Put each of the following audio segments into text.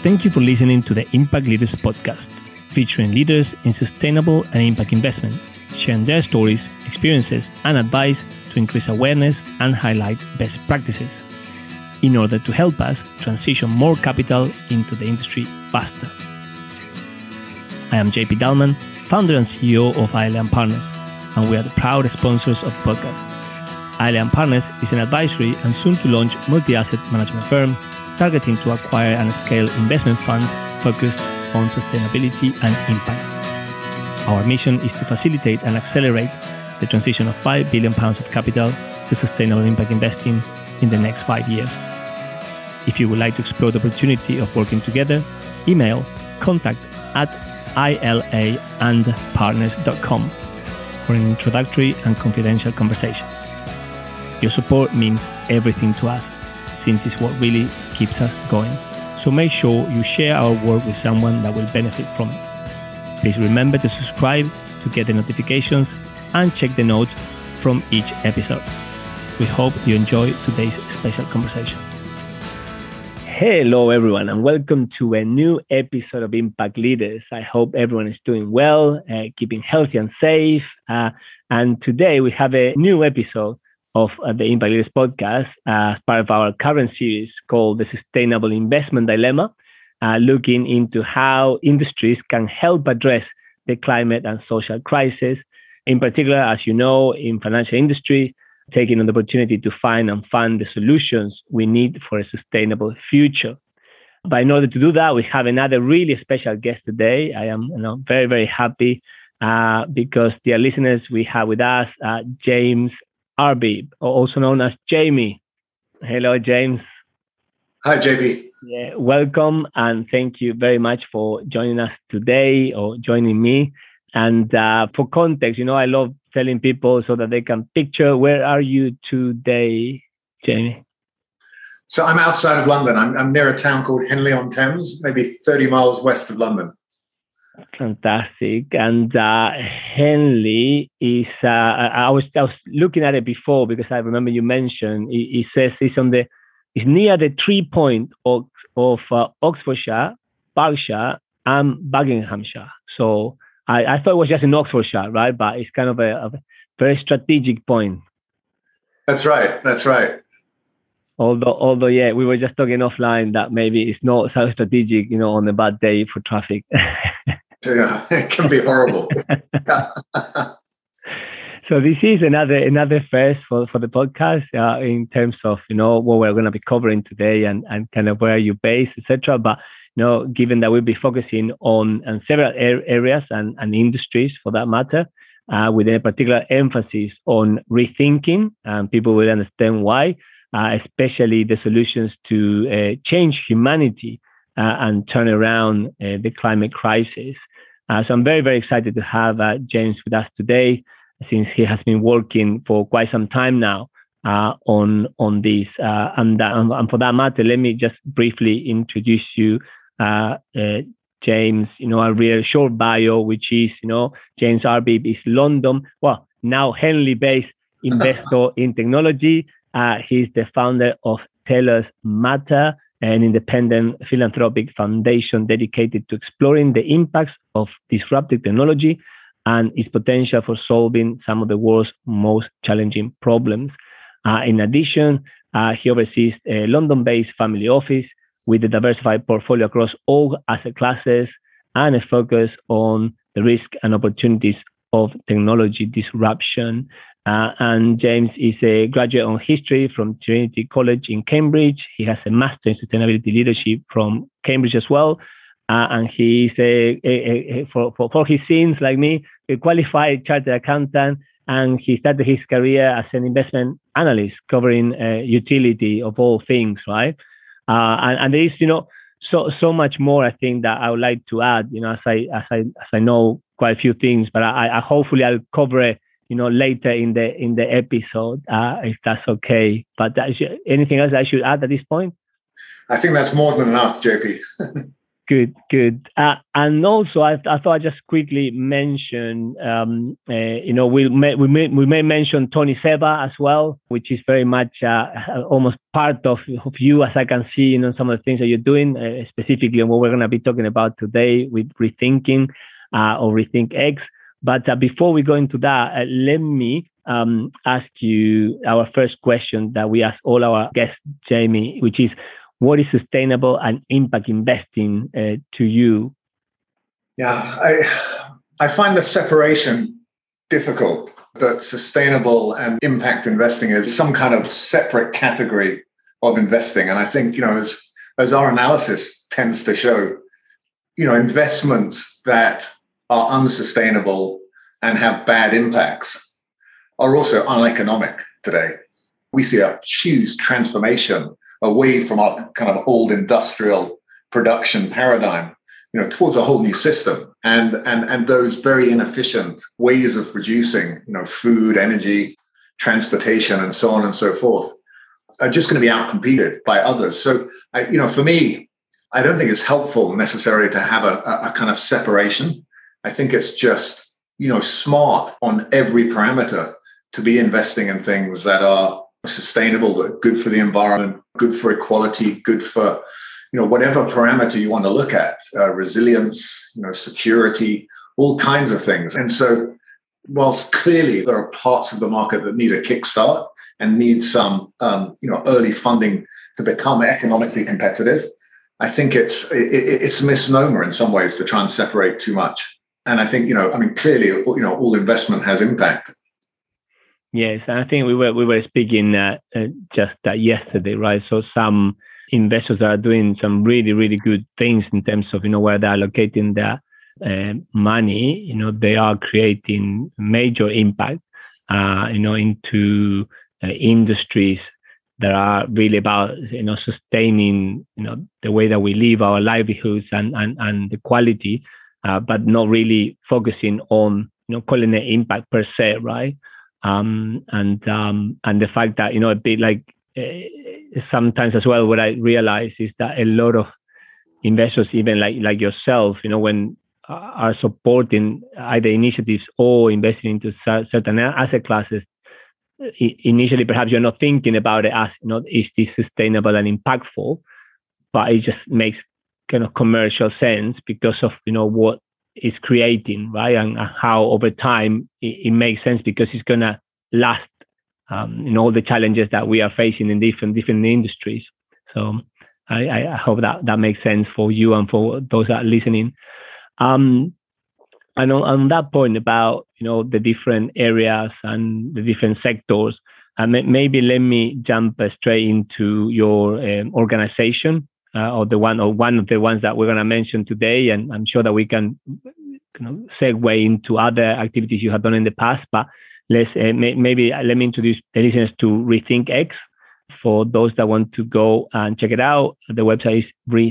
Thank you for listening to the Impact Leaders podcast, featuring leaders in sustainable and impact investment, sharing their stories, experiences, and advice to increase awareness and highlight best practices in order to help us transition more capital into the industry faster. I am JP Dalman, founder and CEO of ILM Partners, and we are the proud sponsors of the podcast. ILM Partners is an advisory and soon-to-launch multi-asset management firm targeting to acquire and scale investment funds focused on sustainability and impact. Our mission is to facilitate and accelerate the transition of £5 billion of capital to sustainable impact investing in the next 5 years. If you would like to explore the opportunity of working together, email contact@ilaandpartners.com for an introductory and confidential conversation. Your support means everything to us, since it's what really keeps us going. So make sure you share our work with someone that will benefit from it. Please remember to subscribe to get the notifications and check the notes from each episode. We hope you enjoy today's special conversation. Hello, everyone, and welcome to a new episode of Impact Leaders. I hope everyone is doing well, keeping healthy and safe. And today we have a new episode of the Impact Leaders podcast as part of our current series called The Sustainable Investment Dilemma, looking into how industries can help address the climate and social crisis. In particular, as you know, in financial industry, taking on the opportunity to find and fund the solutions we need for a sustainable future. But in order to do that, we have another really special guest today. I am very, very happy because, dear listeners, we have with us James Arbib, also known as Jamie. Hello, James. Hi, JB. Yeah, welcome, and thank you very much for joining us today or joining me. And for context, I love telling people so that they can picture, where are you today, Jamie? So I'm outside of London. I'm near a town called Henley-on-Thames, maybe 30 miles west of London. Fantastic. And Henley is, I was looking at it before because I remember you mentioned, it says it's near the 3 point of Oxfordshire, Berkshire, and Buckinghamshire. So I thought it was just in Oxfordshire, right? But it's kind of a very strategic point. That's right. Although, yeah, we were just talking offline that maybe it's not so strategic, on a bad day for traffic. Yeah, it can be horrible. So this is another first for the podcast in terms of, what we're going to be covering today and kind of where you're based, etc. But, given that we'll be focusing on several areas and industries for that matter, with a particular emphasis on rethinking, and people will understand why, especially the solutions to change humanity and turn around the climate crisis. So I'm very, very excited to have James with us today, since he has been working for quite some time now on this. And for that matter, let me just briefly introduce you, James. A real short bio, which is, James Arbib is now Henley-based investor in technology. He's the founder of Tell Us Matter, an independent philanthropic foundation dedicated to exploring the impacts of disruptive technology and its potential for solving some of the world's most challenging problems. In addition, he oversees a London-based family office with a diversified portfolio across all asset classes and a focus on the risk and opportunities of technology disruption. And James is a graduate on history from Trinity College in Cambridge. He has a master in sustainability leadership from Cambridge as well. And he's for his sins, like me, a qualified chartered accountant. And he started his career as an investment analyst, covering utility of all things, right? And there is, so much more, I think, that I would like to add, as I know quite a few things, but I hopefully I'll cover it, later in the episode, if that's okay. But anything else I should add at this point? I think that's more than enough, JP. Good, good. And also, I thought I'd just quickly mention, we may mention Tony Seba as well, which is very much almost part of you, as I can see, some of the things that you're doing, specifically on what we're going to be talking about today with Rethinking or Rethink X. But before we go into that, let me ask you our first question that we ask all our guests, Jamie, which is, what is sustainable and impact investing to you? Yeah, I find the separation difficult, that sustainable and impact investing is some kind of separate category of investing. And I think, as our analysis tends to show, investments that are unsustainable and have bad impacts are also uneconomic today. We see a huge transformation away from our kind of old industrial production paradigm, towards a whole new system. And those very inefficient ways of producing, food, energy, transportation, and so on and so forth are just going to be outcompeted by others. So, for me, I don't think it's helpful necessarily to have a kind of separation. I think it's just, smart on every parameter to be investing in things that are sustainable, that are good for the environment, good for equality, good for, whatever parameter you want to look at, resilience, security, all kinds of things. And so whilst clearly there are parts of the market that need a kickstart and need some, early funding to become economically competitive, I think it's a misnomer in some ways to try and separate too much. And I think, clearly, all investment has impact. Yes, and I think we were speaking just yesterday, right? So some investors are doing some really, really good things in terms of, where they're allocating their money. They are creating major impact, into industries that are really about, sustaining, the way that we live our livelihoods and the quality, but not really focusing on, calling it impact per se, right? And the fact that, a bit like sometimes as well, what I realize is that a lot of investors, even like yourself, when are supporting either initiatives or investing into certain asset classes, initially perhaps you're not thinking about it as, is this sustainable and impactful, but it just makes kind of commercial sense because of, what is creating, right? And how over time it makes sense because it's going to last, all the challenges that we are facing in different industries. So I hope that makes sense for you and for those that are listening. And on that point about, the different areas and the different sectors, maybe let me jump straight into your organization. Or one of the ones that we're going to mention today, and I'm sure that we can segue into other activities you have done in the past. But let me introduce the listeners to Rethink X. For those that want to go and check it out, the website is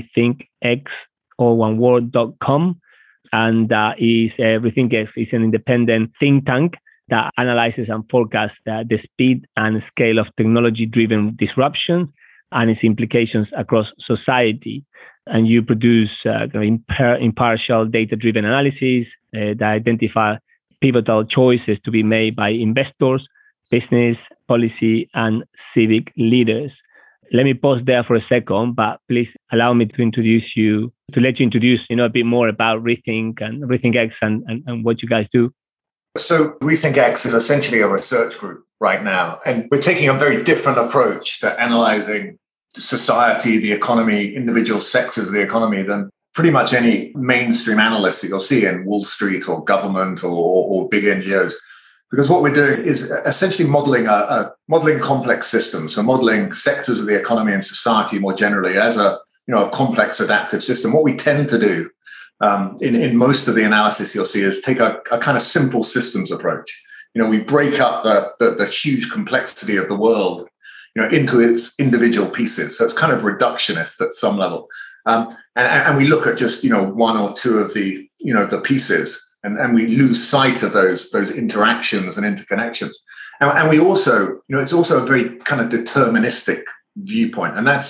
rethinkx.com, and Rethink X is an independent think tank that analyzes and forecasts the speed and scale of technology-driven disruption and its implications across society. And you produce impartial data-driven analysis that identify pivotal choices to be made by investors, business, policy, and civic leaders. Let me pause there for a second, but please allow me to let you introduce, a bit more about Rethink and Rethink X and what you guys do. So Rethink X is essentially a research group right now, and we're taking a very different approach to analyzing society, the economy, individual sectors of the economy than pretty much any mainstream analyst that you'll see in Wall Street or government or big NGOs. Because what we're doing is essentially modeling complex systems, so modeling sectors of the economy and society more generally as a complex adaptive system. What we tend to do in most of the analysis you'll see is take a kind of simple systems approach. We break up the huge complexity of the world into its individual pieces. So it's kind of reductionist at some level. And we look at just, one or two of the pieces, and we lose sight of those interactions and interconnections. And we also, it's also a very kind of deterministic viewpoint. And that's,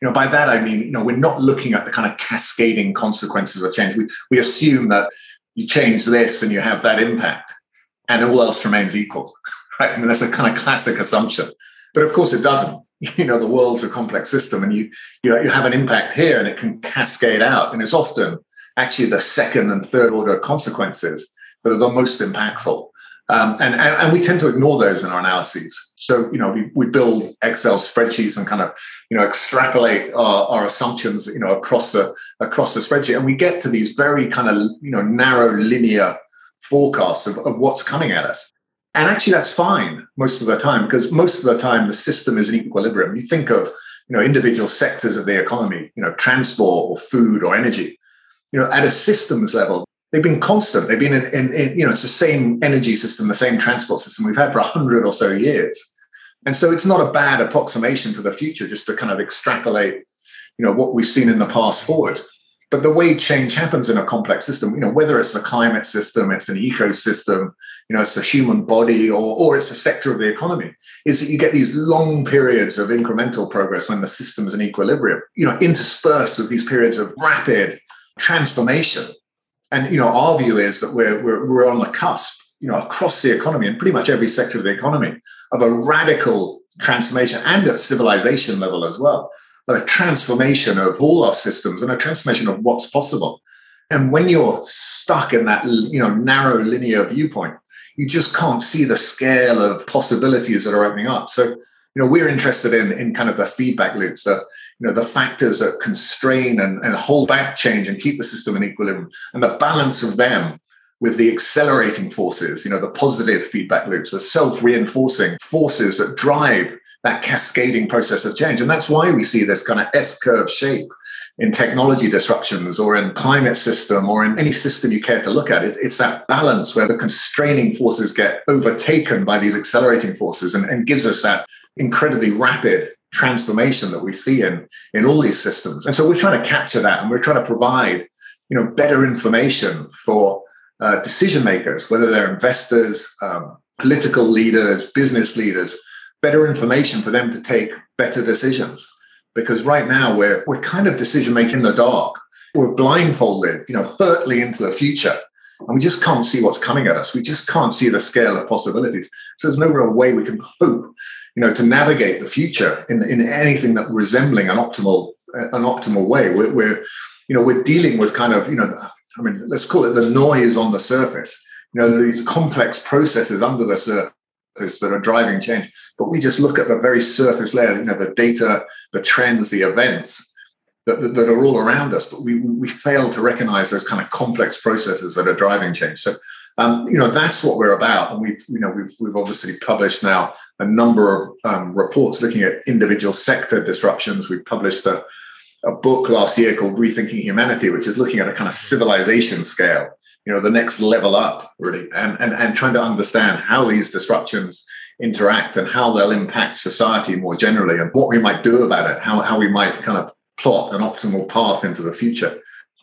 By that, I mean, we're not looking at the kind of cascading consequences of change. We assume that you change this and you have that impact and all else remains equal, right? I mean, that's a kind of classic assumption. But of course it doesn't. The world's a complex system, and you have an impact here and it can cascade out. And it's often actually the second and third order consequences that are the most impactful. And we tend to ignore those in our analyses. So, we build Excel spreadsheets and kind of, extrapolate our assumptions, across the spreadsheet. And we get to these very kind of, narrow linear forecasts of what's coming at us. And actually that's fine most of the time, because most of the time the system is in equilibrium. You think of, individual sectors of the economy, transport or food or energy, at a systems level, they've been constant. They've been in it's the same energy system, the same transport system we've had for 100 or so years. And so it's not a bad approximation for the future, just to kind of extrapolate, what we've seen in the past forward. But the way change happens in a complex system, whether it's the climate system, it's an ecosystem, it's a human body, or it's a sector of the economy, is that you get these long periods of incremental progress when the system is in equilibrium, interspersed with these periods of rapid transformation. And, our view is that we're on the cusp, across the economy and pretty much every sector of the economy, of a radical transformation, and at civilization level as well. A transformation of all our systems and a transformation of what's possible. And when you're stuck in that, narrow linear viewpoint, you just can't see the scale of possibilities that are opening up. So, we're interested in kind of the feedback loops, the factors that constrain and hold back change and keep the system in equilibrium, and the balance of them with the accelerating forces, the positive feedback loops, the self-reinforcing forces that drive that cascading process of change. And that's why we see this kind of S-curve shape in technology disruptions or in climate system or in any system you care to look at. It's that balance where the constraining forces get overtaken by these accelerating forces and gives us that incredibly rapid transformation that we see in all these systems. And so we're trying to capture that, and we're trying to provide, better information for decision makers, whether they're investors, political leaders, business leaders, better information for them to take better decisions. Because right now we're kind of decision making in the dark. We're blindfolded, hurtling into the future, and we just can't see what's coming at us. We just can't see the scale of possibilities. So there's no real way we can hope, to navigate the future in anything that resembling an optimal way. We're dealing with kind of, let's call it the noise on the surface. These complex processes under the surface that are driving change, but we just look at the very surface layer, the data, the trends, the events that are all around us, but we fail to recognize those kind of complex processes that are driving change. So that's what we're about, and we've obviously published now a number of reports looking at individual sector disruptions. We published a book last year called Rethinking Humanity, which is looking at a kind of civilization scale, the next level up, really, and trying to understand how these disruptions interact and how they'll impact society more generally, and what we might do about it, how we might kind of plot an optimal path into the future.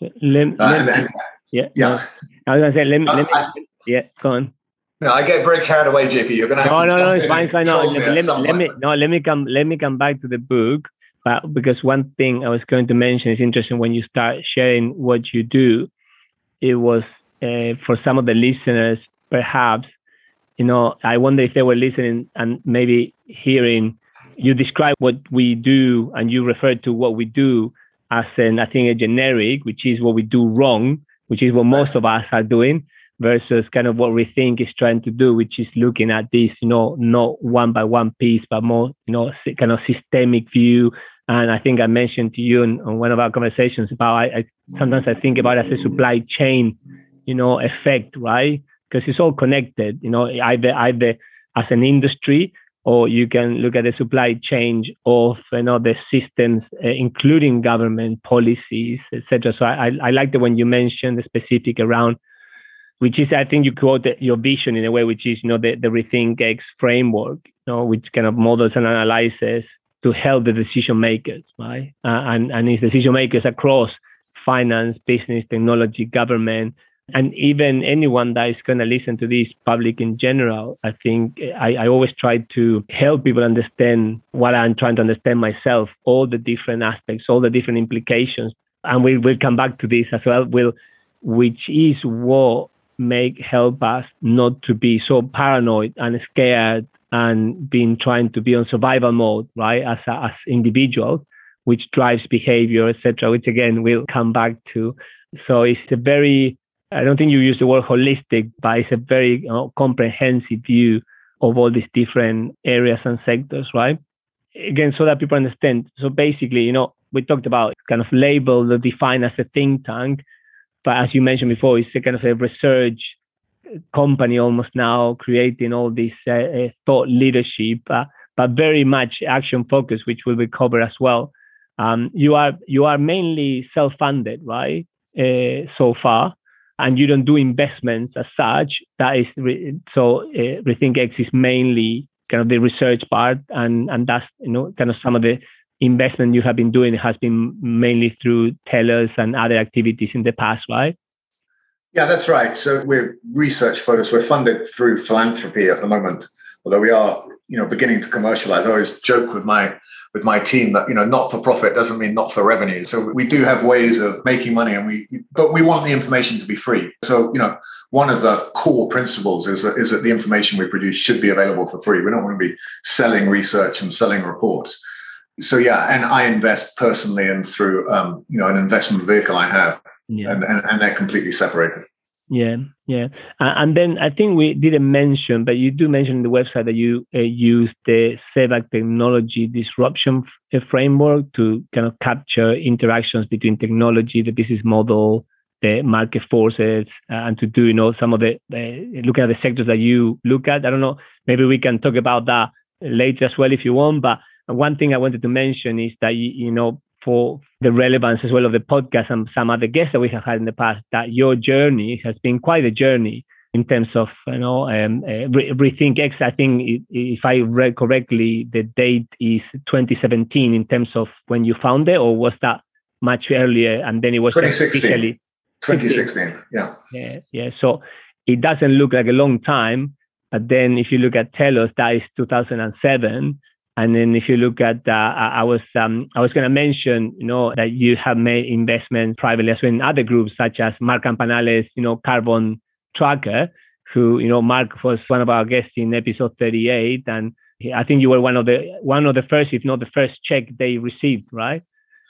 Yeah. I was going to say, go on. No, I get very carried away, JP. You're going to have No, it's fine. Let me come back to the book. Because one thing I was going to mention is interesting when you start sharing what you do. It was for some of the listeners, perhaps, I wonder if they were listening and maybe hearing you describe what we do, and you refer to what we do as I think a generic, which is what we do wrong, which is what most of us are doing, versus kind of what Rethink is trying to do, which is looking at this, not one by one piece, but more, kind of systemic view. And I think I mentioned to you on one of our conversations about, sometimes I think about it as a supply chain, effect, right? Because it's all connected, either as an industry, or you can look at the supply chain of, the systems, including government policies, etc. So I like the when you mentioned the specific around, which is, I think you quote your vision in a way, which is, the Rethink X framework, which kind of models and analyzes to help the decision makers, right? And it's decision makers across finance, business, technology, government, And even anyone that is going to listen to this, public in general, I think I always try to help people understand what I'm trying to understand myself, all the different aspects, all the different implications. And we'll come back to this as well, which is what help us not to be so paranoid and scared and trying to be on survival mode, right, as individuals, which drives behavior, etc., which again we'll come back to. So it's a very, I don't think you use the word holistic, but it's a very comprehensive view of all these different areas and sectors, right? Again, so that people understand. So basically, we talked about kind of label or define as a think tank, but as you mentioned before, it's a kind of a research company almost now, creating all this thought leadership, but very much action focused, which will be covered as well. You are mainly self-funded, right? So far, and you don't do investments as such. That is Rethink X is mainly kind of the research part, and that's kind of some of the investment you have been doing has been mainly through Tellus and other activities in the past, right? Yeah, that's right. So we're research focused. We're funded through philanthropy at the moment, although we are, beginning to commercialize. I always joke with my team that, not for profit doesn't mean not for revenue. So we do have ways of making money, but we want the information to be free. So, one of the core principles is that the information we produce should be available for free. We don't want to be selling research and selling reports. So yeah, and I invest personally and through an investment vehicle I have. Yeah. And they're completely separated. Yeah. And then I think we didn't mention, but you do mention in the website that you use the SEVAC technology disruption framework to kind of capture interactions between technology, the business model, the market forces, and to do, some of the looking at the sectors that you look at. I don't know, maybe we can talk about that later as well if you want. But one thing I wanted to mention is that, for the relevance as well of the podcast and some other guests that we have had in the past, that your journey has been quite a journey in terms of, Rethink X. I think if I read correctly, the date is 2017 in terms of when you found it, or was that much earlier? And then it was 2016. 2016, yeah. Yeah. So it doesn't look like a long time. But then if you look at Tellus, that is 2007. And then if you look at, I was going to mention, that you have made investments privately as well in other groups such as Mark Campanales, Carbon Tracker, who, Mark was one of our guests in episode 38, and I think you were one of the first, if not the first check they received, right?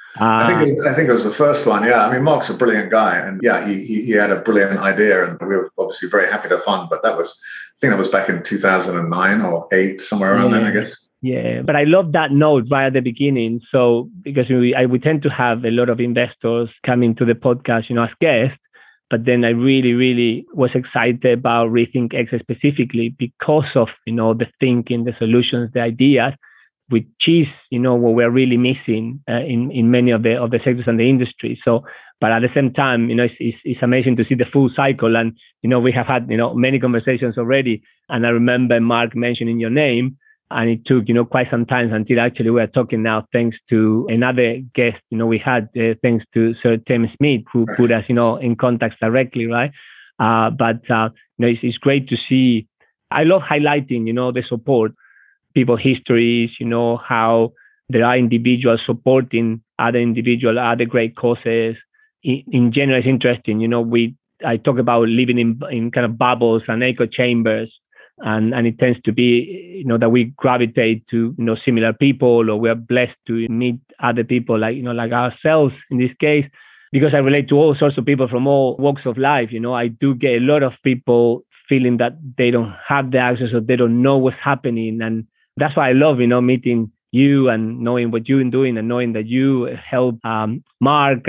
I think it was the first one. Yeah, I mean, Mark's a brilliant guy, and yeah, he had a brilliant idea, and we were obviously very happy to fund. But I think that was back in 2009 or 8, somewhere around then, I guess. Yeah, but I love that note right at the beginning. So because we tend to have a lot of investors coming to the podcast, as guests, but then I really, really was excited about Rethink X specifically because of the thinking, the solutions, the ideas, which is what we're really missing in many of the sectors and the industry. So, but at the same time, it's amazing to see the full cycle, and we have had many conversations already, and I remember Mark mentioning your name. And it took, quite some time until actually we are talking now, thanks to another guest, we had, thanks to Sir Tim Smith, who put us, in contact directly, right? But it's great to see. I love highlighting, the support, people histories, how there are individuals supporting other individuals, other great causes. In general, it's interesting, I talk about living in kind of bubbles and echo chambers. And it tends to be, that we gravitate to, similar people, or we're blessed to meet other people like ourselves in this case, because I relate to all sorts of people from all walks of life. I do get a lot of people feeling that they don't have the access or they don't know what's happening. And that's why I love, meeting you and knowing what you're doing and knowing that you help Mark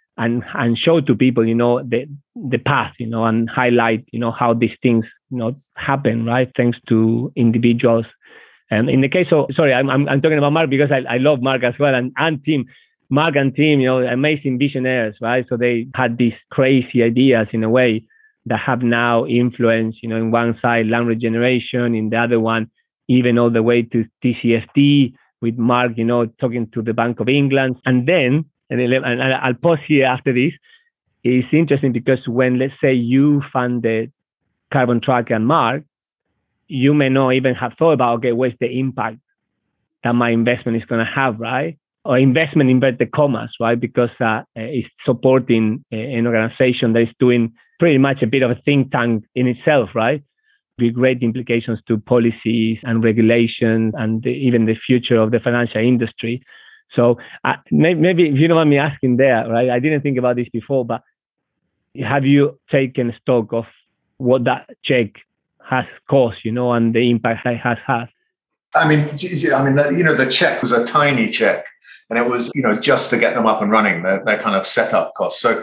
and show to people, the path, and highlight, how these things, happen, right? Thanks to individuals. And in the case of, sorry, I'm talking about Mark because I love Mark as well, and team. Mark and team, amazing visionaries, right? So they had these crazy ideas in a way that have now influenced, in one side, land regeneration, in the other one, even all the way to TCFD with Mark, talking to the Bank of England. And then, and I'll pause here after this, it's interesting because when, let's say, you funded Carbon Tracker and Mark, you may not even have thought about, okay, what's the impact that my investment is going to have, right? Or investment, inverted commas, right? Because it's supporting an organization that is doing pretty much a bit of a think tank in itself, right? With great implications to policies and regulations and even the future of the financial industry. So maybe if you don't mind me asking there, right? I didn't think about this before, but have you taken stock of what that check has cost, and the impact it has had? The check was a tiny check, and it was, just to get them up and running, their kind of setup costs. So,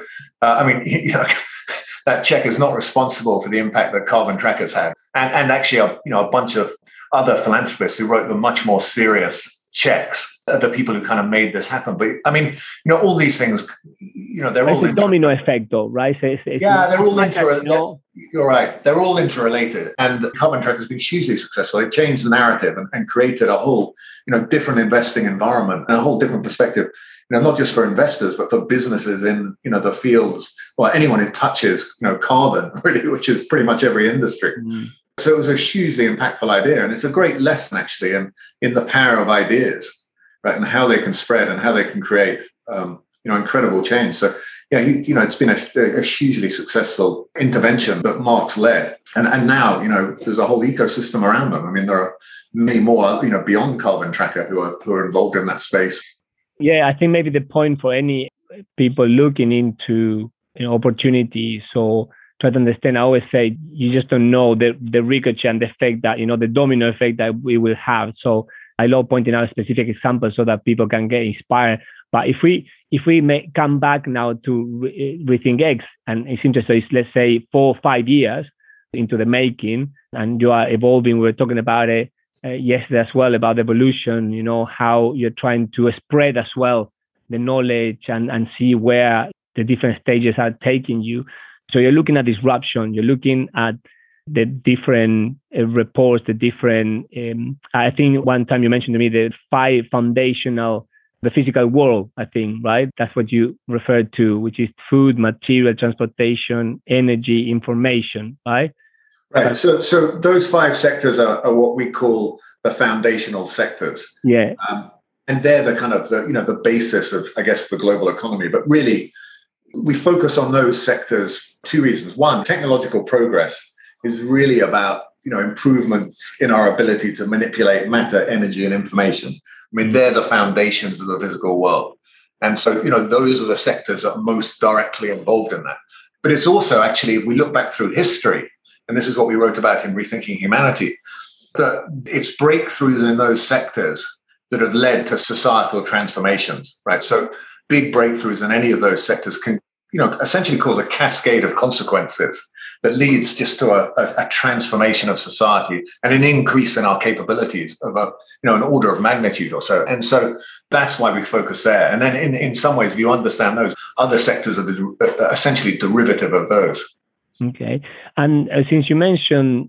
that check is not responsible for the impact that Carbon Trackers had, and actually, a bunch of other philanthropists who wrote the much more serious checks are the people who kind of made this happen. But all these things, they're all a domino effect, though, right? So they're all interrelated. You're right. They're all interrelated. And Carbon Tracker has been hugely successful. It changed the narrative and created a whole, different investing environment and a whole different perspective, not just for investors, but for businesses in, the fields, or anyone who touches, carbon, really, which is pretty much every industry. Mm. So it was a hugely impactful idea. And it's a great lesson, actually, in the power of ideas, right? And how they can spread and how they can create, incredible change. So, it's been a hugely successful intervention that Mark's led. And now, there's a whole ecosystem around them. There are many more, beyond Carbon Tracker who are involved in that space. Yeah, I think maybe the point for any people looking into opportunities or try to understand, I always say you just don't know the ricochet and the effect that, the domino effect that we will have. So I love pointing out specific examples so that people can get inspired. But if we may come back now to Rethink X, and it's interesting, it's, let's say 4 or 5 years into the making, and you are evolving. We were talking about it yesterday as well, about evolution, how you're trying to spread as well the knowledge and see where the different stages are taking you. So you're looking at disruption, you're looking at the different reports, the different, I think one time you mentioned to me the 5 foundational, the physical world, I think, right? That's what you referred to, which is food, material, transportation, energy, information, right? Right. So those 5 sectors are what we call the foundational sectors. Yeah. And they're the kind of the basis of, I guess, the global economy. But really, we focus on those sectors 2 reasons. One, technological progress is really about, improvements in our ability to manipulate matter, energy, and information. They're the foundations of the physical world. And so, those are the sectors that are most directly involved in that. But it's also actually, if we look back through history, and this is what we wrote about in Rethinking Humanity, that it's breakthroughs in those sectors that have led to societal transformations, right? So big breakthroughs in any of those sectors can, essentially cause a cascade of consequences that leads just to a transformation of society and an increase in our capabilities of an order of magnitude or so. And so that's why we focus there. And then in some ways, if you understand those, other sectors are essentially derivative of those. Okay. And since you mentioned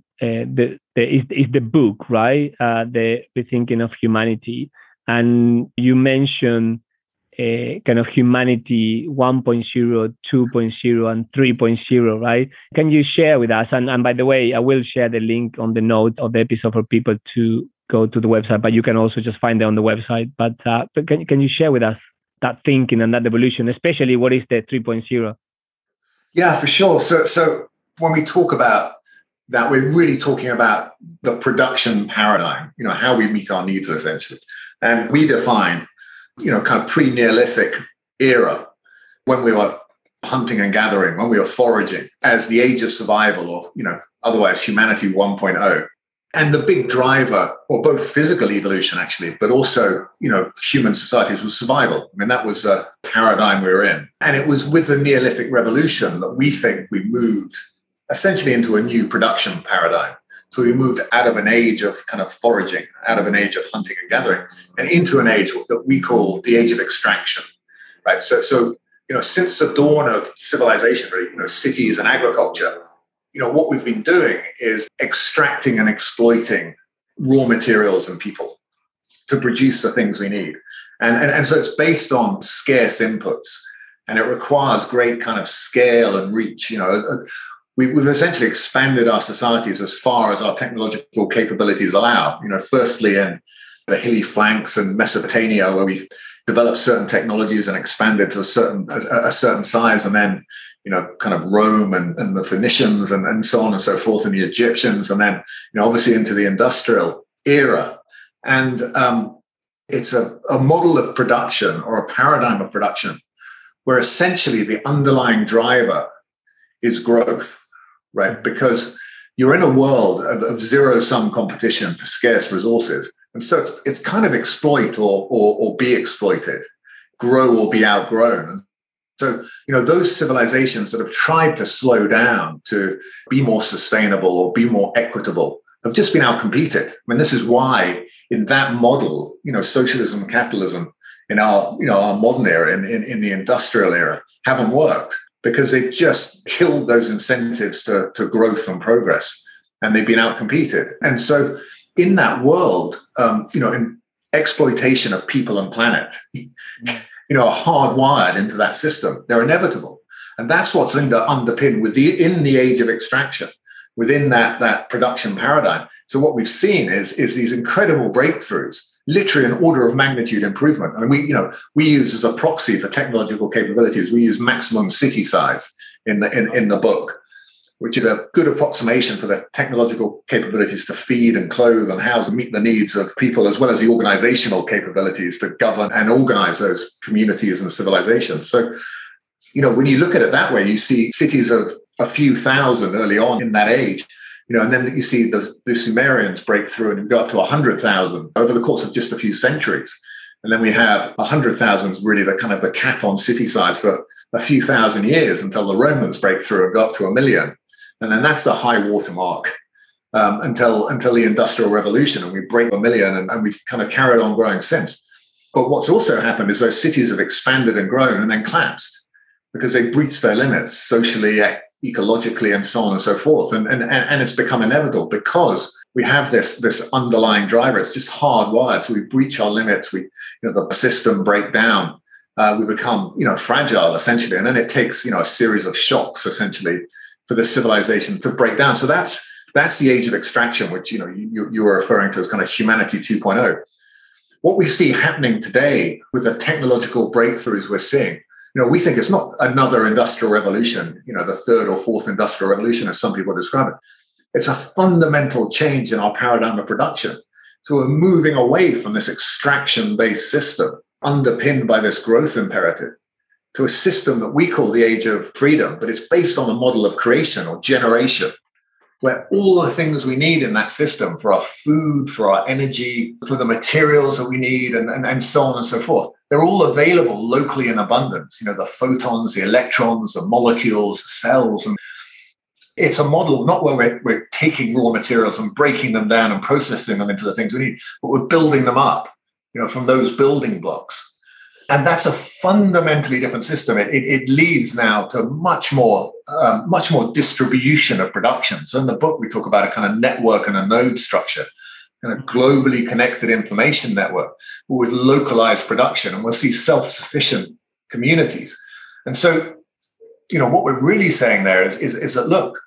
the book, right? The Rethinking of Humanity, and you mentioned kind of humanity 1.0, 2.0, and 3.0, right? Can you share with us? And by the way, I will share the link on the note of the episode for people to go to the website, but you can also just find it on the website. But can you share with us that thinking and that evolution, especially what is the 3.0? Yeah, for sure. So when we talk about that, we're really talking about the production paradigm, how we meet our needs, essentially. And we defined, kind of pre-Neolithic era, when we were hunting and gathering, when we were foraging, as the age of survival, or, otherwise humanity 1.0. And the big driver, or both physical evolution, actually, but also, human societies, was survival. That was the paradigm we were in. And it was with the Neolithic Revolution that we think we moved essentially into a new production paradigm. So we moved out of an age of kind of foraging, out of an age of hunting and gathering, and into an age that we call the age of extraction, right? So since the dawn of civilization, really, cities and agriculture, what we've been doing is extracting and exploiting raw materials and people to produce the things we need. And so it's based on scarce inputs. and it requires great kind of scale and reach. We've essentially expanded our societies as far as our technological capabilities allow. Firstly in the hilly flanks and Mesopotamia, where we developed certain technologies and expanded to a certain size, and then kind of Rome and the Phoenicians and so on and so forth, and the Egyptians, and then obviously into the industrial era. And it's a model of production, or a paradigm of production, where essentially the underlying driver is growth, right? Because you're in a world of zero-sum competition for scarce resources. And so it's kind of exploit or be exploited, grow or be outgrown. And so, those civilizations that have tried to slow down to be more sustainable or be more equitable have just been outcompeted. I mean, this is why in that model, socialism and capitalism in our modern era, in the industrial era, haven't worked, because they've just killed those incentives to growth and progress, and they've been outcompeted. And so in that world, in exploitation of people and planet, are hardwired into that system. They're inevitable. And that's what's underpinned in the age of extraction, within that production paradigm. So what we've seen is these incredible breakthroughs, literally an order of magnitude improvement. I mean, we use as a proxy for technological capabilities, we use maximum city size in the book, which is a good approximation for the technological capabilities to feed and clothe and house and meet the needs of people, as well as the organizational capabilities to govern and organize those communities and civilizations. So, when you look at it that way, you see cities of a few thousand early on in that age, and then you see the Sumerians break through and go up to 100,000 over the course of just a few centuries. And then we have 100,000 is really the kind of the cap on city size for a few thousand years, until the Romans break through and go up to 1 million. And then that's the high watermark until the Industrial Revolution, and we break 1 million, and we've kind of carried on growing since. But what's also happened is those cities have expanded and grown and then collapsed, because they breached their limits socially, ecologically, and so on and so forth. And it's become inevitable, because we have this underlying driver. It's just hardwired. So we breach our limits. The system break down. We become fragile, essentially, and then it takes a series of shocks, essentially, for the civilization to break down. So that's the age of extraction, which you were referring to as kind of humanity 2.0. What we see happening today with the technological breakthroughs we're seeing, we think it's not another industrial revolution, the third or fourth industrial revolution, as some people describe it. It's a fundamental change in our paradigm of production. So we're moving away from this extraction-based system underpinned by this growth imperative to a system that we call the age of freedom, but it's based on a model of creation or generation, where all the things we need in that system for our food, for our energy, for the materials that we need, and so on and so forth, they're all available locally in abundance. The photons, the electrons, the molecules, the cells. And it's a model not where we're taking raw materials and breaking them down and processing them into the things we need, but we're building them up, from those building blocks. And that's a fundamentally different system. It leads now to much more distribution of production. So in the book, we talk about a kind of network and a node structure, kind of globally connected information network with localized production, and we'll see self-sufficient communities. And so, what we're really saying there is that, look,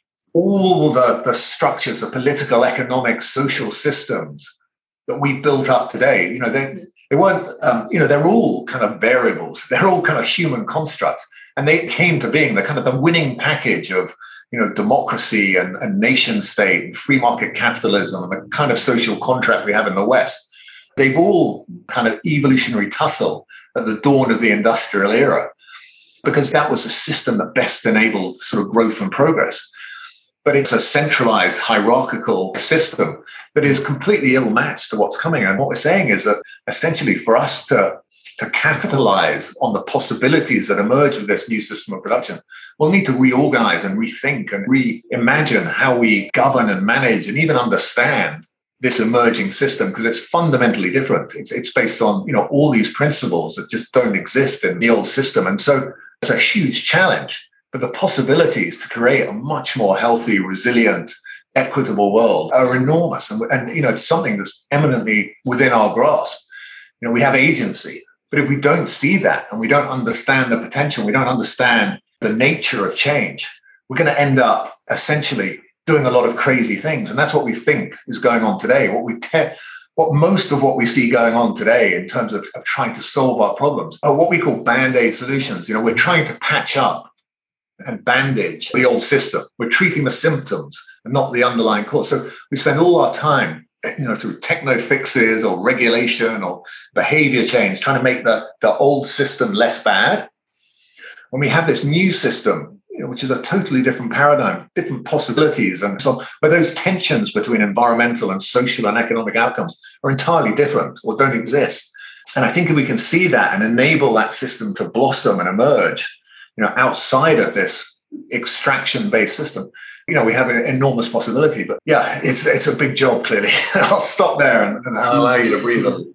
all the structures, the political, economic, social systems that we've built up today, they weren't, they're all kind of variables. They're all kind of human constructs. And they came to being the kind of the winning package of, democracy and nation state and free market capitalism and the kind of social contract we have in the West. They've all kind of evolutionary tussle at the dawn of the industrial era, because that was the system that best enabled sort of growth and progress. But it's a centralized hierarchical system that is completely ill-matched to what's coming. And what we're saying is that essentially for us to capitalize on the possibilities that emerge with this new system of production, we'll need to reorganize and rethink and reimagine how we govern and manage and even understand this emerging system, because it's fundamentally different. It's based on, all these principles that just don't exist in the old system. And so it's a huge challenge. But the possibilities to create a much more healthy, resilient, equitable world are enormous. And it's something that's eminently within our grasp. We have agency. But if we don't see that and we don't understand the potential, we don't understand the nature of change, we're going to end up essentially doing a lot of crazy things. And that's what we think is going on today. What most of what we see going on today in terms of trying to solve our problems are what we call band-aid solutions. We're trying to patch up and bandage the old system. We're treating the symptoms and not the underlying cause. So we spend all our time, through techno fixes or regulation or behavior change, trying to make the old system less bad. When we have this new system, which is a totally different paradigm, different possibilities, and so on, where those tensions between environmental and social and economic outcomes are entirely different or don't exist. And I think if we can see that and enable that system to blossom and emerge, outside of this extraction-based system, we have an enormous possibility. But yeah, it's a big job, clearly. I'll stop there and I'll allow you to breathe on.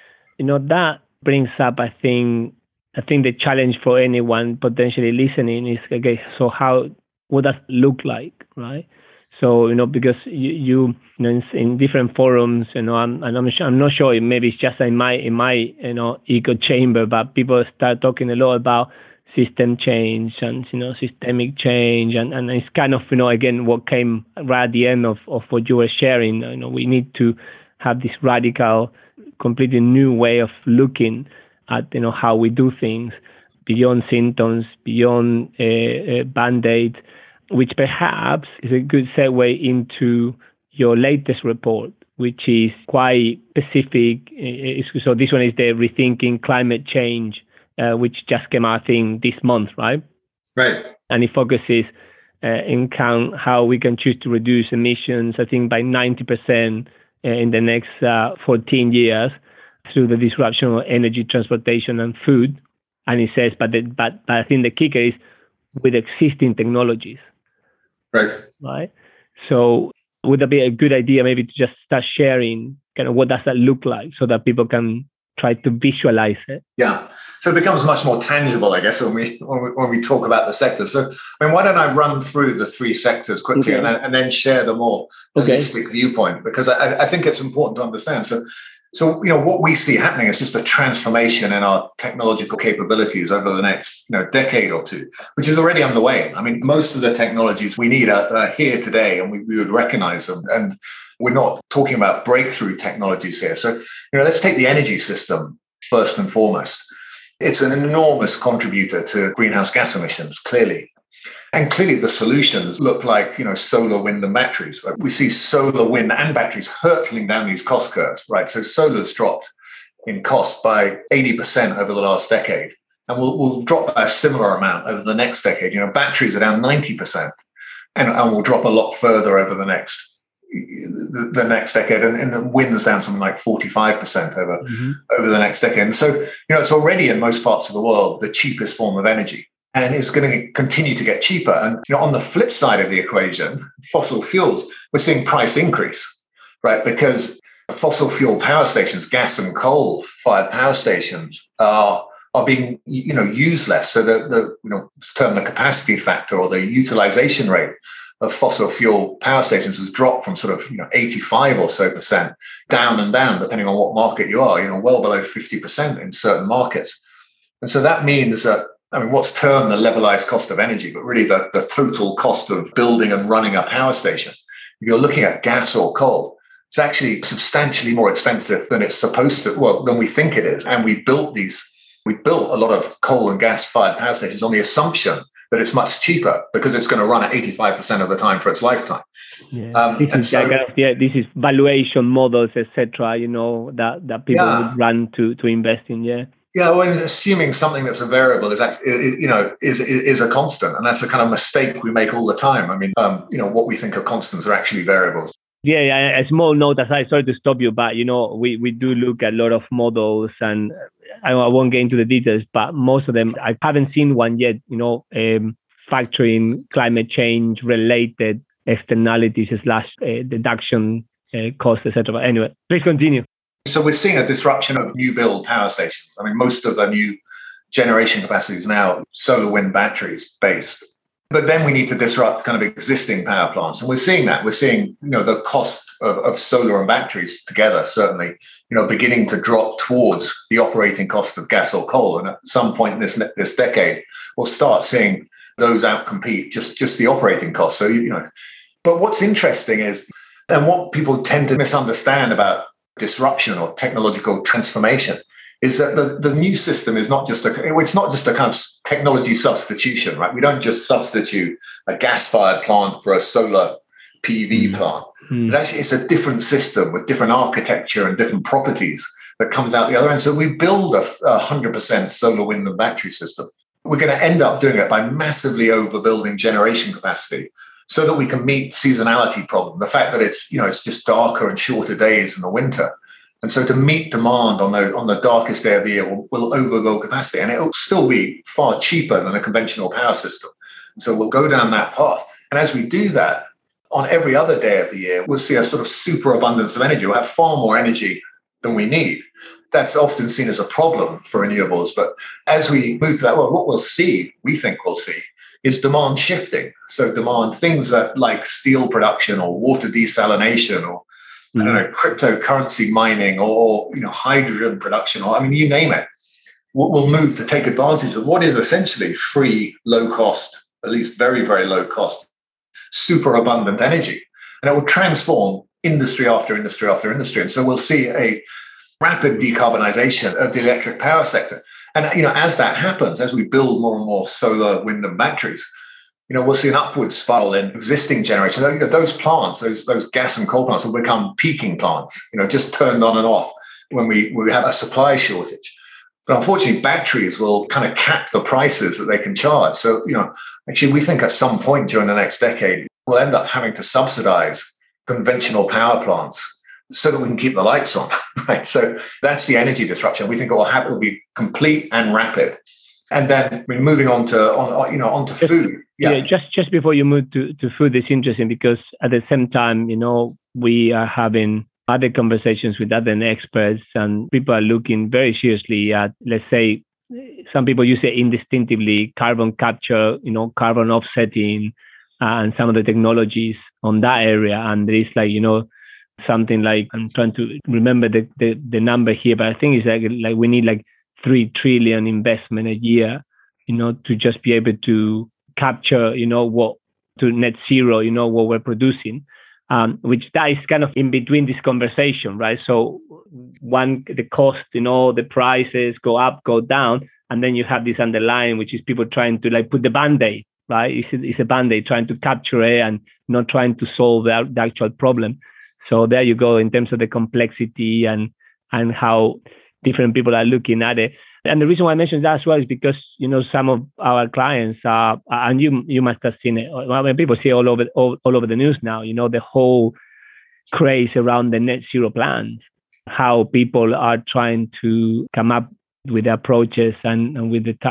That brings up, I think the challenge for anyone potentially listening is, okay, so what does it look like, right? So, because you in different forums, I'm not sure, maybe it's just in my echo chamber, but people start talking a lot about system change and, systemic change. And it's kind of, again, what came right at the end of what you were sharing. We need to have this radical, completely new way of looking at, how we do things beyond symptoms, beyond Band-Aid, which perhaps is a good segue into your latest report, which is quite specific. So this one is the Rethinking Climate Change, which just came out, I think, this month, right? Right. And it focuses in how we can choose to reduce emissions, I think, by 90% in the next 14 years through the disruption of energy, transportation, and food. And it says, but I think the kicker is with existing technologies. Right. So would that be a good idea maybe to just start sharing kind of what does that look like so that people can try to visualize it? Yeah. So it becomes much more tangible, I guess, when we talk about the sectors. So, why don't I run through the three sectors quickly, okay, and then share the more holistic viewpoint, because I think it's important to understand. So what we see happening is just a transformation in our technological capabilities over the next decade or two, which is already underway. I mean, most of the technologies we need are here today, and we would recognize them. And we're not talking about breakthrough technologies here. So let's take the energy system first and foremost. It's an enormous contributor to greenhouse gas emissions, clearly. And clearly the solutions look like, solar, wind, and batteries. Right? We see solar, wind, and batteries hurtling down these cost curves, right? So solar's dropped in cost by 80% over the last decade, and will drop by a similar amount over the next decade. Batteries are down 90%, and will drop a lot further over the next decade, and the wind's down something like 45% over the next decade. And so, it's already in most parts of the world the cheapest form of energy. And it's going to continue to get cheaper. And on the flip side of the equation, fossil fuels, we're seeing price increase, right? Because fossil fuel power stations, gas and coal-fired power stations, are being used less. So the term the capacity factor or the utilization rate of fossil fuel power stations has dropped from sort of 85 or so percent down and down, depending on what market you are. Well below 50% in certain markets. And so that means that, what's termed the levelized cost of energy, but really the total cost of building and running a power station. If you're looking at gas or coal, it's actually substantially more expensive than it's supposed to, than we think it is. And we built a lot of coal and gas fired power stations on the assumption that it's much cheaper because it's going to run at 85% of the time for its lifetime. Yeah. This is valuation models, etc. That people would run to invest in. Yeah. Yeah, well, assuming something that's a variable is a constant, and that's the kind of mistake we make all the time. What we think are constants are actually variables. Yeah. A small note aside, sorry to stop you, but we do look at a lot of models, and I won't get into the details, but most of them, I haven't seen one yet. Factoring climate change related externalities / deduction costs, etc. Anyway, please continue. So we're seeing a disruption of new build power stations. Most of the new generation capacity is now solar, wind, batteries based. But then we need to disrupt kind of existing power plants. And we're seeing that. We're seeing, the cost of solar and batteries together, certainly, beginning to drop towards the operating cost of gas or coal. And at some point in this decade, we'll start seeing those outcompete just the operating costs. So, but what's interesting is, and what people tend to misunderstand about disruption or technological transformation, is that the new system is not just it's not just a kind of technology substitution, right? We don't just substitute a gas-fired plant for a solar PV plant. But actually, it's a different system with different architecture and different properties that comes out the other end. So we build a 100% solar, wind, and battery system. We're going to end up doing it by massively overbuilding generation capacity so that we can meet seasonality problem. The fact that it's just darker and shorter days in the winter. And so to meet demand on the darkest day of the year, we'll overbuild capacity. And it'll still be far cheaper than a conventional power system. So we'll go down that path. And as we do that, on every other day of the year, we'll see a sort of superabundance of energy. We'll have far more energy than we need. That's often seen as a problem for renewables. But as we move to that world, what we think we'll see, is demand shifting. So demand, things that like steel production or water desalination or cryptocurrency mining or hydrogen production, or you name it, will move to take advantage of what is essentially free, low cost, at least very, very low cost, super abundant energy. And it will transform industry after industry after industry. And so we'll see a rapid decarbonization of the electric power sector. And as that happens, as we build more and more solar, wind, and batteries, we'll see an upward spiral in existing generation. Those plants, those gas and coal plants, will become peaking plants. Just turned on and off when we have a supply shortage. But unfortunately, batteries will kind of cap the prices that they can charge. So actually, we think at some point during the next decade, we'll end up having to subsidize conventional power plants so that we can keep the lights on, right? So that's the energy disruption. We think it will be complete and rapid. And then moving on to food. Yeah, just before you move to food, it's interesting because at the same time, we are having other conversations with other experts, and people are looking very seriously at, let's say, some people use it indistinctively, carbon capture, carbon offsetting, and some of the technologies on that area. And there is something like, I'm trying to remember the number here, but I think it's like we need like 3 trillion investment a year, to just be able to capture, what to net zero, what we're producing, which that is kind of in between this conversation, right? So the cost, the prices go up, go down, and then you have this underlying, which is people trying to put the Band-Aid, right? It's a Band-Aid, trying to capture it and not trying to solve the actual problem. So there you go in terms of the complexity and how different people are looking at it. And the reason why I mentioned that as well is because, some of our clients are, and you must have seen it. When people see all over the news now, the whole craze around the net zero plans, how people are trying to come up with approaches and with the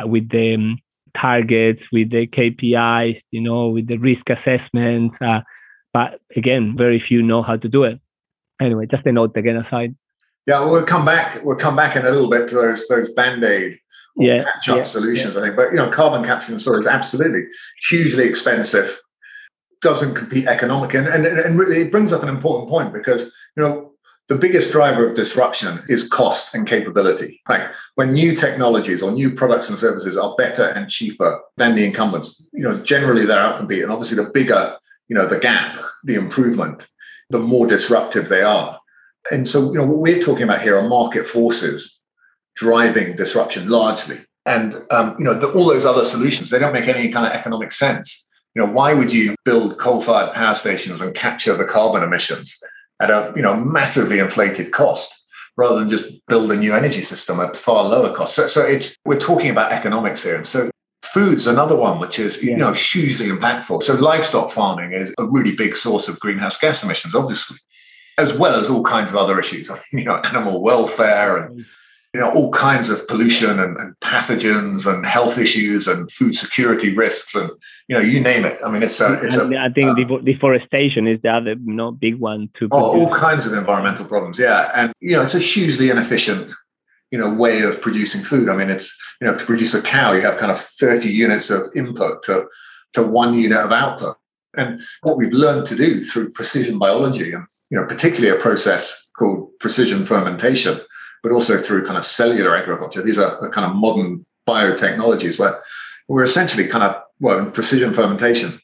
targets, with the KPIs, with the risk assessments. But again, very few know how to do it. Anyway, just a note again aside. Yeah, we'll come back in a little bit to those Band-Aid catch-up solutions, I think. But, carbon capture and storage, absolutely. Hugely expensive, doesn't compete economically. And really, it brings up an important point because, the biggest driver of disruption is cost and capability. Right? When new technologies or new products and services are better and cheaper than the incumbents, generally they're outcompeted. And obviously, the bigger, the gap, the improvement, the more disruptive they are. And so, what we're talking about here are market forces driving disruption largely. And, all those other solutions, they don't make any kind of economic sense. Why would you build coal-fired power stations and capture the carbon emissions at a, massively inflated cost rather than just build a new energy system at far lower cost? So we're talking about economics here. And so food's another one, which is, hugely impactful. So livestock farming is a really big source of greenhouse gas emissions, obviously, as well as all kinds of other issues, animal welfare and, all kinds of pollution and pathogens and health issues and food security risks and, you name it. I mean, I think deforestation is the other, big one too. All kinds of environmental problems. Yeah. And, it's a hugely inefficient, way of producing food. I mean, it's, to produce a cow, you have kind of 30 units of input to to 1 unit of output. And what we've learned to do through precision biology, and particularly a process called precision fermentation, but also through kind of cellular agriculture, these are kind of modern biotechnologies where we're essentially in precision fermentation,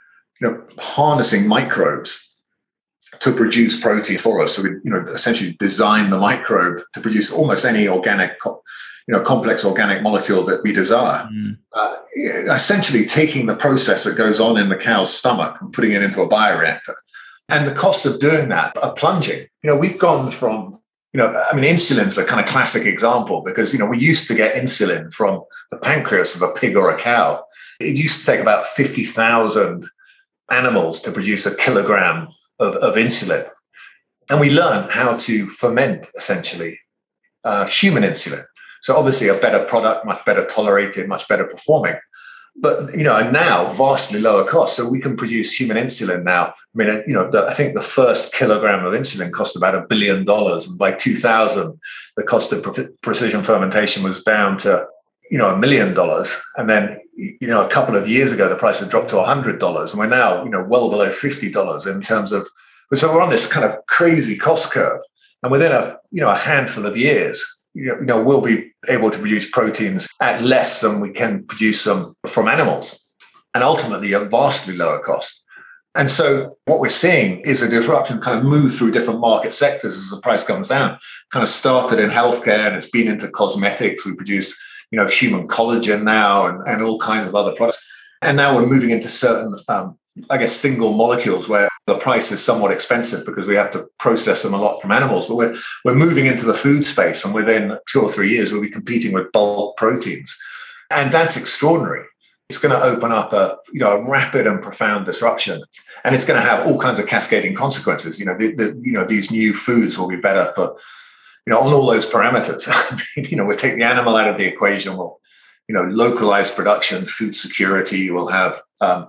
harnessing microbes to produce protein for us. So we, essentially design the microbe to produce almost any organic, complex organic molecule that we desire. Essentially taking the process that goes on in the cow's stomach and putting it into a bioreactor. And the costs of doing that are plunging. We've gone from, insulin's a kind of classic example because, we used to get insulin from the pancreas of a pig or a cow. It used to take about 50,000 animals to produce a kilogram of insulin. And we learned how to ferment, essentially, human insulin. So obviously a better product, much better tolerated, much better performing. But, and now vastly lower cost. So we can produce human insulin now. I think the first kilogram of insulin cost about $1 billion. And by 2000, the cost of precision fermentation was down to, $1 million. And then, a couple of years ago, the price had dropped to $100. And we're now, well below $50 in terms of, so we're on this kind of crazy cost curve. And within a handful of years, we'll be able to produce proteins at less than we can produce them from animals, and ultimately at vastly lower cost. And so what we're seeing is a disruption kind of move through different market sectors as the price comes down. Kind of started in healthcare and it's been into cosmetics. We produce, human collagen now and all kinds of other products. And now we're moving into certain, single molecules where the price is somewhat expensive because we have to process them a lot from animals. But we're moving into the food space, and within 2 or 3 years, we'll be competing with bulk proteins. And that's extraordinary. It's going to open up a rapid and profound disruption, and it's going to have all kinds of cascading consequences. These new foods will be better for, on all those parameters. We'll take the animal out of the equation. We'll, localize production, food security. We'll have,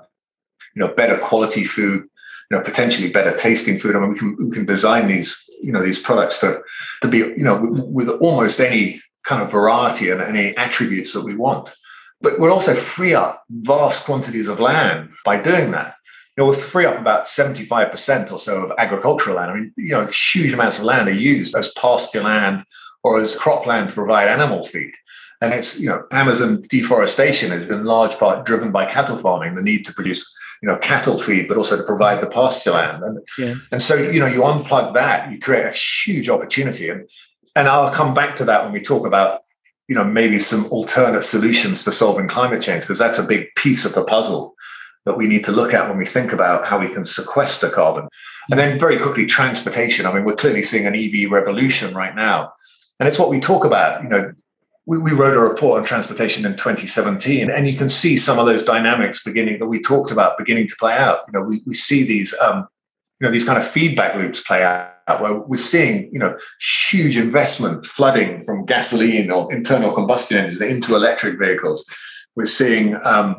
better quality food, potentially better tasting food. We can design these products to be, with almost any kind of variety and any attributes that we want. But we'll also free up vast quantities of land by doing that. We'll free up about 75% or so of agricultural land. Huge amounts of land are used as pasture land or as cropland to provide animal feed. And it's, Amazon deforestation is in large part driven by cattle farming, the need to produce, cattle feed, but also to provide the pasture land. And so, you unplug that, you create a huge opportunity. And I'll come back to that when we talk about, maybe some alternate solutions to solving climate change, because that's a big piece of the puzzle that we need to look at when we think about how we can sequester carbon. And then very quickly, transportation. We're clearly seeing an EV revolution right now. And it's what we talk about. We wrote a report on transportation in 2017, and you can see some of those dynamics that we talked about beginning to play out. We see these, these kind of feedback loops play out where we're seeing, huge investment flooding from gasoline or internal combustion engines into electric vehicles. We're seeing,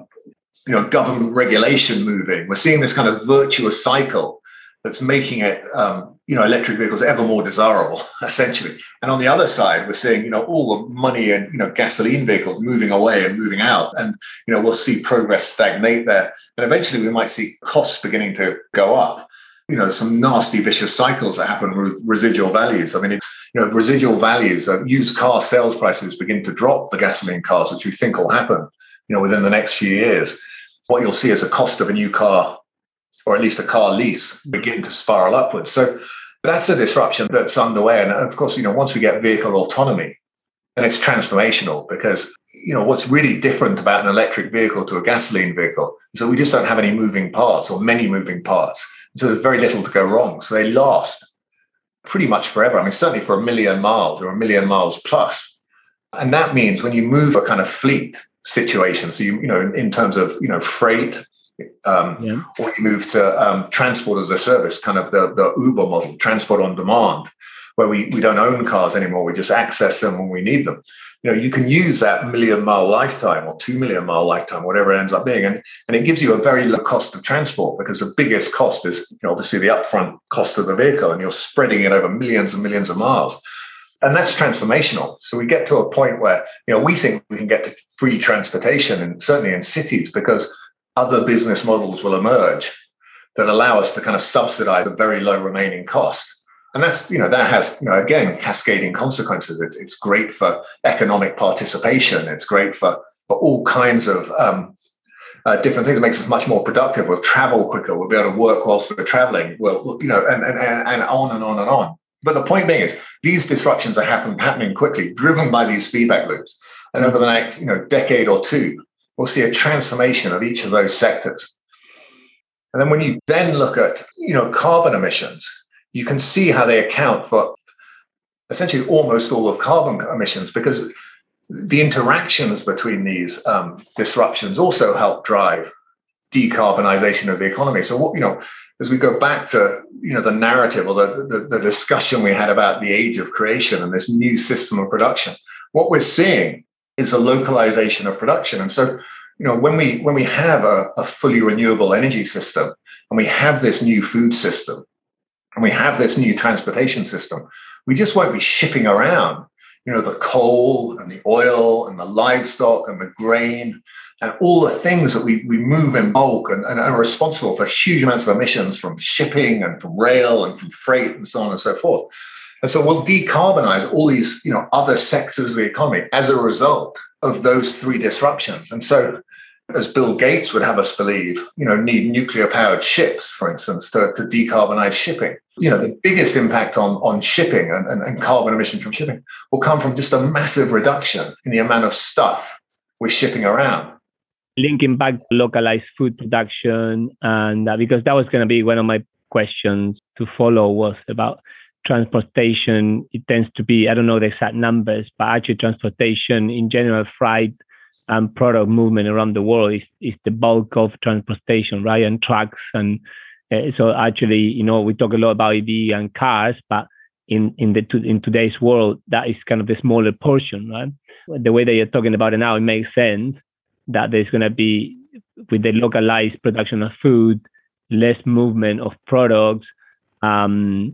government regulation moving. We're seeing this kind of virtuous cycle that's making it, electric vehicles ever more desirable, essentially. And on the other side, we're seeing, all the money in, gasoline vehicles moving away and moving out. And, we'll see progress stagnate there. And eventually we might see costs beginning to go up. Some nasty, vicious cycles that happen with residual values. Residual values, used car sales prices begin to drop for gasoline cars, which we think will happen, within the next few years. What you'll see is a cost of a new car, or at least a car lease, begin to spiral upwards. So that's a disruption that's underway. And of course, once we get vehicle autonomy, then it's transformational because, what's really different about an electric vehicle to a gasoline vehicle is that we just don't have any moving parts or many moving parts. So there's very little to go wrong. So they last pretty much forever. Certainly for 1 million miles or 1 million miles plus. And that means when you move a kind of fleet situation, so in terms of, freight, or you move to transport as a service, kind of the Uber model, transport on demand, where we don't own cars anymore. We just access them when we need them. You can use that 1 million mile lifetime or 2 million mile lifetime, whatever it ends up being. And it gives you a very low cost of transport because the biggest cost is, obviously the upfront cost of the vehicle, and you're spreading it over millions and millions of miles. And that's transformational. So we get to a point where, we think we can get to free transportation, and certainly in cities, because other business models will emerge that allow us to kind of subsidize a very low remaining cost. And that's, that has, again, cascading consequences. It's great for economic participation. It's great for all kinds of different things. It makes us much more productive. We'll travel quicker. We'll be able to work whilst we're traveling. Well, and on and on and on. But the point being is these disruptions are happening quickly, driven by these feedback loops. And over the next, decade or two, we'll see a transformation of each of those sectors. And then when you then look at, carbon emissions, you can see how they account for essentially almost all of carbon emissions, because the interactions between these disruptions also help drive decarbonization of the economy. So, as we go back to, the narrative or the discussion we had about the age of creation and this new system of production, what we're seeing is a localization of production. And so, when we have a fully renewable energy system, and we have this new food system, and we have this new transportation system, we just won't be shipping around, the coal and the oil and the livestock and the grain and all the things that we move in bulk and are responsible for huge amounts of emissions from shipping and from rail and from freight and so on and so forth. And so we'll decarbonize all these, other sectors of the economy as a result of those three disruptions. And so, as Bill Gates would have us believe, need nuclear-powered ships, for instance, to decarbonize shipping. The biggest impact on shipping and carbon emissions from shipping will come from just a massive reduction in the amount of stuff we're shipping around. Linking back to localized food production, and because that was going to be one of my questions to follow, was about transportation. It tends to be, I don't know the exact numbers, but actually transportation in general, freight and product movement around the world is the bulk of transportation, right? And trucks. And so actually, we talk a lot about EV and cars, but in today's world, that is kind of the smaller portion, right? The way that you're talking about it now, it makes sense that there's going to be, with the localized production of food, less movement of products. Then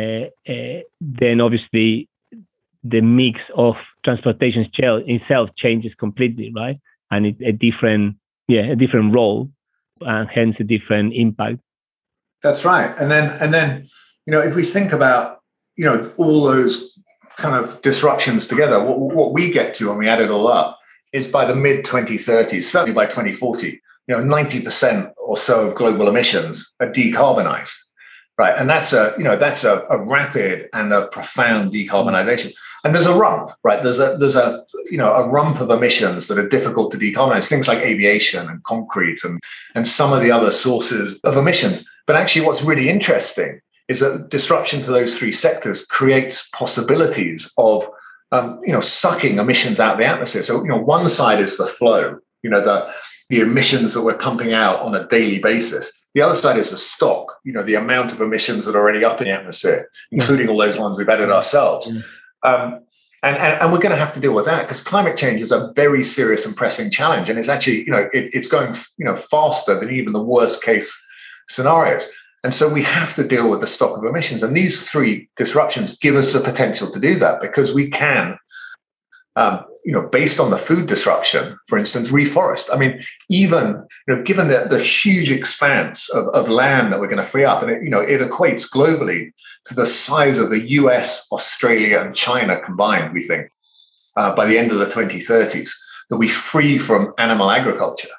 obviously the mix of transportation itself changes completely, right? And it's a different role, and hence a different impact. That's right. And then if we think about all those kind of disruptions together, what we get to when we add it all up is by the mid 2030s, certainly by 2040, 90% or so of global emissions are decarbonized. Right, and that's a rapid and a profound decarbonization. And there's a rump, right? There's a rump of emissions that are difficult to decarbonize, things like aviation and concrete and some of the other sources of emissions. But actually, what's really interesting is that disruption to those three sectors creates possibilities of sucking emissions out of the atmosphere. So one side is the flow, the emissions that we're pumping out on a daily basis. The other side is the stock, the amount of emissions that are already up in the atmosphere, including all those ones we've added ourselves. And we're going to have to deal with that because climate change is a very serious and pressing challenge. And it's actually, it's going, faster than even the worst case scenarios. And so we have to deal with the stock of emissions. And these three disruptions give us the potential to do that because we can, based on the food disruption, for instance, reforest. I mean, even, given the huge expanse of land that we're going to free up, and it equates globally to the size of the US, Australia, and China combined, we think, by the end of the 2030s, that we free from animal agriculture.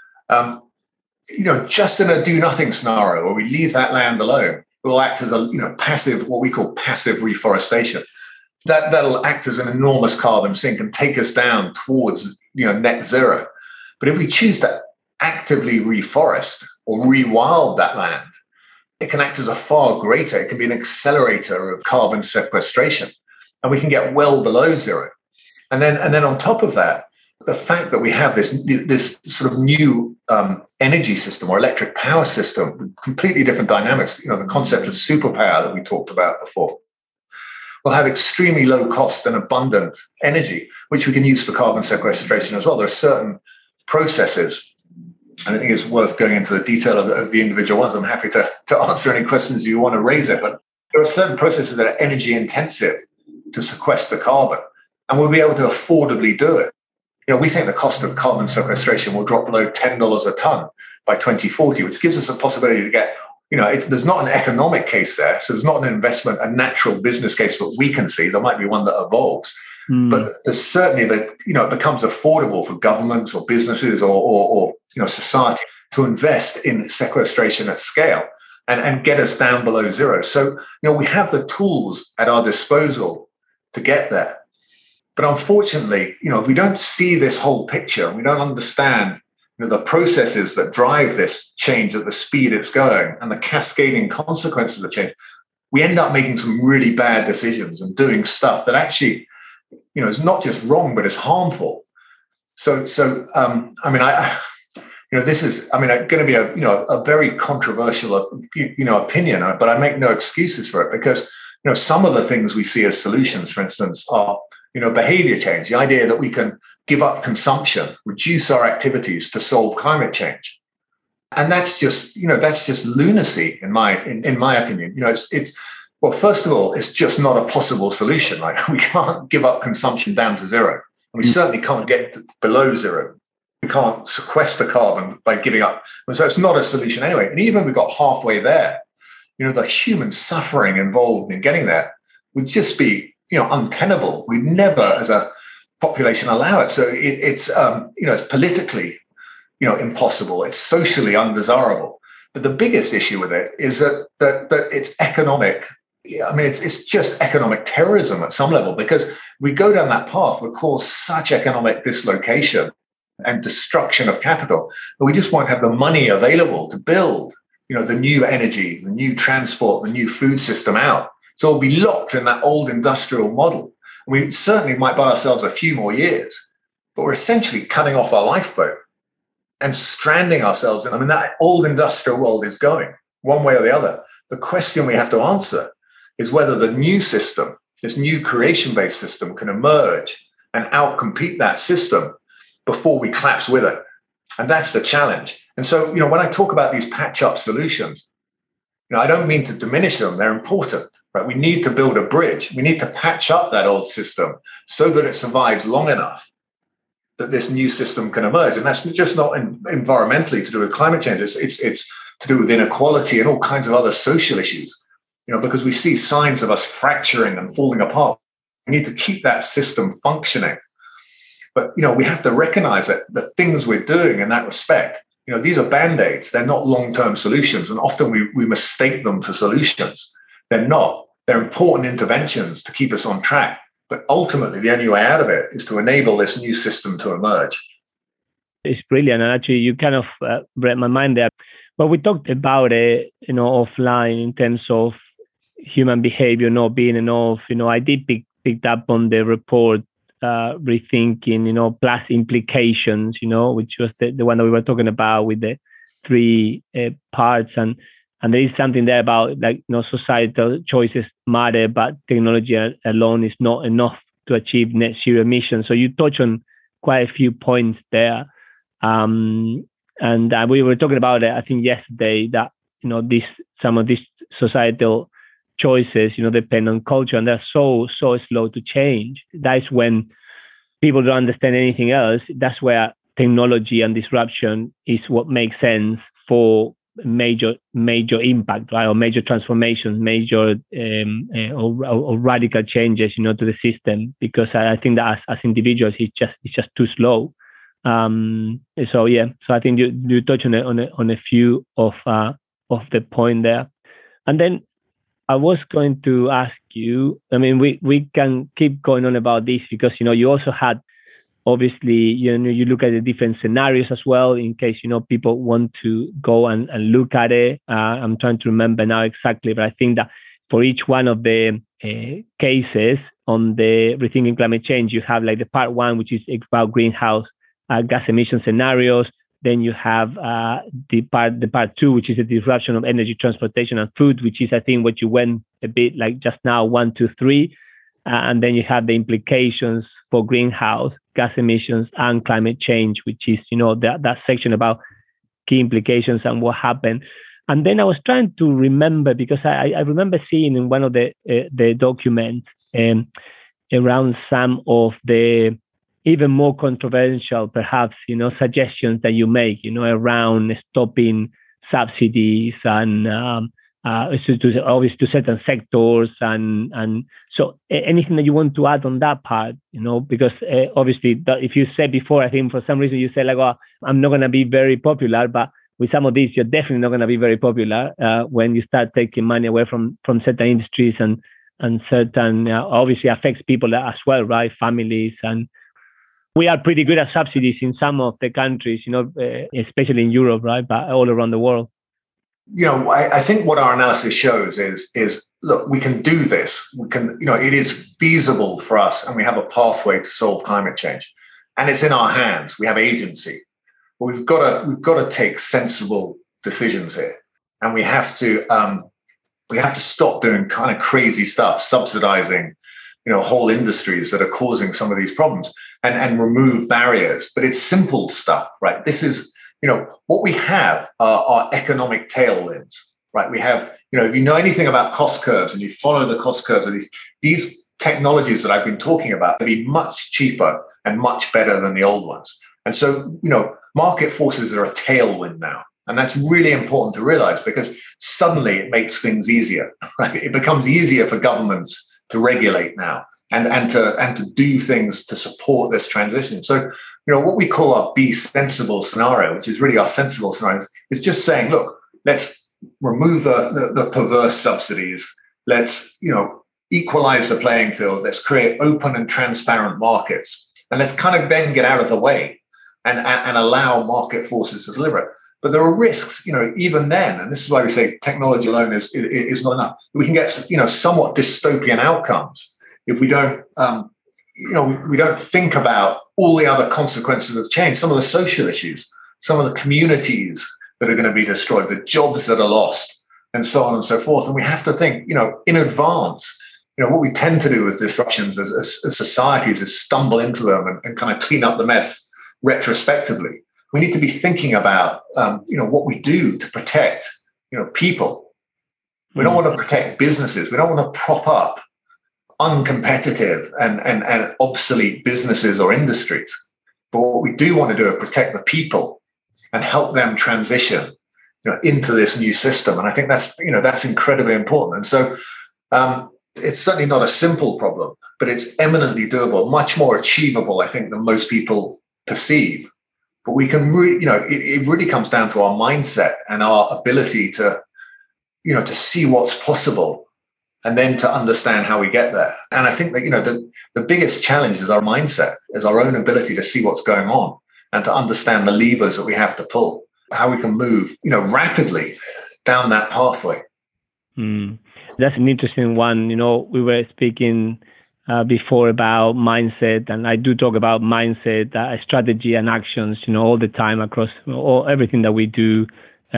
Just in a do-nothing scenario where we leave that land alone, it will act as a, passive, what we call passive reforestation. That'll act as an enormous carbon sink and take us down towards net zero. But if we choose to actively reforest or rewild that land, it can act as a far greater, it can be an accelerator of carbon sequestration, and we can get well below zero. And then on top of that, the fact that we have this sort of new energy system or electric power system with completely different dynamics, the concept of superpower that we talked about before, will have extremely low cost and abundant energy, which we can use for carbon sequestration as well. There are certain processes, and I think it's worth going into the detail of the individual ones. I'm happy to answer any questions you want to raise it, but there are certain processes that are energy intensive to sequester carbon, and we'll be able to affordably do it. We think the cost of carbon sequestration will drop below $10 a ton by 2040, which gives us a possibility to get, there's not an economic case there. So there's not an investment, a natural business case that we can see. There might be one that evolves. But there's certainly that, it becomes affordable for governments or businesses or society to invest in sequestration at scale and get us down below zero. So, we have the tools at our disposal to get there. But unfortunately, if we don't see this whole picture, we don't understand the processes that drive this change at the speed it's going and the cascading consequences of change, we end up making some really bad decisions and doing stuff that actually, is not just wrong, but is harmful. So this is, going to be a very controversial, opinion, but I make no excuses for it because, some of the things we see as solutions, for instance, are, behavior change, the idea that we can give up consumption, reduce our activities to solve climate change. And that's just lunacy in my opinion. Well, first of all, it's just not a possible solution. Right? We can't give up consumption down to zero. And we certainly can't get below zero. We can't sequester carbon by giving up. And so it's not a solution anyway. And even if we got halfway there, the human suffering involved in getting there would just be, untenable. We'd never, as a population, allow it. So it's politically, impossible. It's socially undesirable. But the biggest issue with it is that it's economic. It's just economic terrorism at some level, because we go down that path would cause such economic dislocation and destruction of capital that we just won't have the money available to build, the new energy, the new transport, the new food system out. So we'll be locked in that old industrial model. We certainly might buy ourselves a few more years, but we're essentially cutting off our lifeboat and stranding ourselves in. That old industrial world is going one way or the other. The question we have to answer is whether the new system, this new creation-based system, can emerge and outcompete that system before we collapse with it. And that's the challenge. And so, when I talk about these patch-up solutions, I don't mean to diminish them. They're important, right? We need to build a bridge. We need to patch up that old system so that it survives long enough that this new system can emerge. And that's just not environmentally to do with climate change. It's to do with inequality and all kinds of other social issues, because we see signs of us fracturing and falling apart. We need to keep that system functioning. But, we have to recognize that the things we're doing in that respect, these are Band-Aids. They're not long-term solutions. And often we mistake them for solutions. They're not. They're important interventions to keep us on track. But ultimately, the only way out of it is to enable this new system to emerge. It's brilliant. And actually, you kind of read my mind there. But we talked about it, offline in terms of human behavior not being enough. I did pick up on the report, Rethinking, plus implications, which was the one that we were talking about with the three parts. And there is something there about societal choices matter, but technology alone is not enough to achieve net zero emissions. So you touch on quite a few points there. And we were talking about it, I think yesterday, that, some of these societal choices, depend on culture, and they're so slow to change. That's when people don't understand anything else. That's where technology and disruption is what makes sense for major impact, right? Or major transformations, major or radical changes, to the system. Because I think that as individuals, it's just too slow. So I think you touch on a few of the point there, and then I was going to ask you, we can keep going on about this because, you also had, obviously, you look at the different scenarios as well in case, people want to go and look at it. I'm trying to remember now exactly, but I think that for each one of the cases on the Rethinking Climate Change, you have like the part one, which is about greenhouse gas emission scenarios. Then you have the part two, which is the disruption of energy, transportation, and food, which is, I think, what you went a bit like just now, 1, 2, 3. And then you have the implications for greenhouse gas emissions and climate change, which is, that section about key implications and what happened. And then I was trying to remember, because I remember seeing in one of the documents around some of the even more controversial, perhaps, suggestions that you make, around stopping subsidies and obviously to certain sectors. And so anything that you want to add on that part, because obviously if you said before, I think for some reason you said like, well, I'm not going to be very popular, but with some of these, you're definitely not going to be very popular when you start taking money away from certain industries and certain, obviously affects people as well, right? Families. And we are pretty good at subsidies in some of the countries, especially in Europe, right? But all around the world. I think what our analysis shows is look, we can do this. We can, it is feasible for us, and we have a pathway to solve climate change, and it's in our hands. We have agency, but we've got to take sensible decisions here, and we have to stop doing kind of crazy stuff, subsidizing, whole industries that are causing some of these problems, and remove barriers. But it's simple stuff, right? This is, what we have are economic tailwinds, right? We have, if you know anything about cost curves and you follow the cost curves of these technologies that I've been talking about, they'll be much cheaper and much better than the old ones. And so, market forces are a tailwind now. And that's really important to realize, because suddenly it makes things easier, right? It becomes easier for governments to regulate now and to do things to support this transition. So, what we call our Be Sensible scenario, which is really our sensible scenario, is just saying, look, let's remove the perverse subsidies. Let's, equalize the playing field. Let's create open and transparent markets. And let's kind of then get out of the way and allow market forces to deliver it. But there are risks, even then, and this is why we say technology alone is not enough. We can get, somewhat dystopian outcomes if we don't, we don't think about all the other consequences of change, some of the social issues, some of the communities that are going to be destroyed, the jobs that are lost, and so on and so forth. And we have to think, in advance. What we tend to do with disruptions as societies is stumble into them and kind of clean up the mess retrospectively. We need to be thinking about, what we do to protect, people. We don't want to protect businesses. We don't want to prop up uncompetitive and obsolete businesses or industries. But what we do want to do is protect the people and help them transition, into this new system. And I think that's incredibly important. And so it's certainly not a simple problem, but it's eminently doable, much more achievable, I think, than most people perceive. But we can really, it really comes down to our mindset and our ability to, to see what's possible and then to understand how we get there. And I think that, the biggest challenge is our mindset, is our own ability to see what's going on and to understand the levers that we have to pull, how we can move, rapidly down that pathway. That's an interesting one. We were speaking before about mindset, and I do talk about mindset, strategy, and actions, all the time across everything that we do,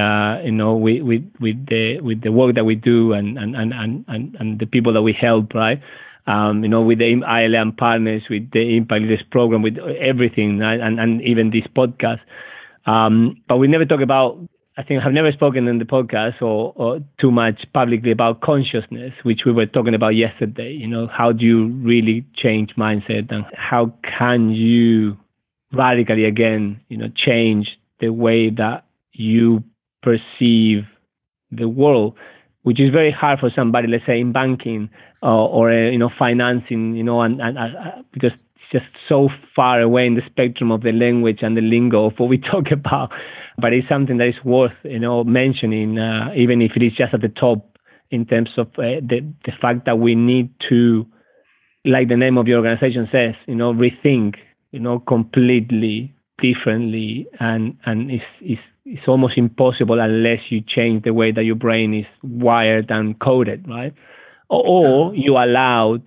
with the work that we do and the people that we help, right? With the ILM partners, with the Impact Leaders program, with everything, right? and even this podcast. But we never talk about, I think I've never spoken in the podcast or too much publicly about consciousness, which we were talking about yesterday. How do you really change mindset, and how can you radically, again, change the way that you perceive the world, which is very hard for somebody, let's say in banking or financing, and because it's just so far away in the spectrum of the language and the lingo of what we talk about. But it's something that is worth, mentioning, even if it is just at the top, in terms of the fact that we need to, like the name of your organization says, rethink, completely differently, and it's almost impossible unless you change the way that your brain is wired and coded, right? Or you allow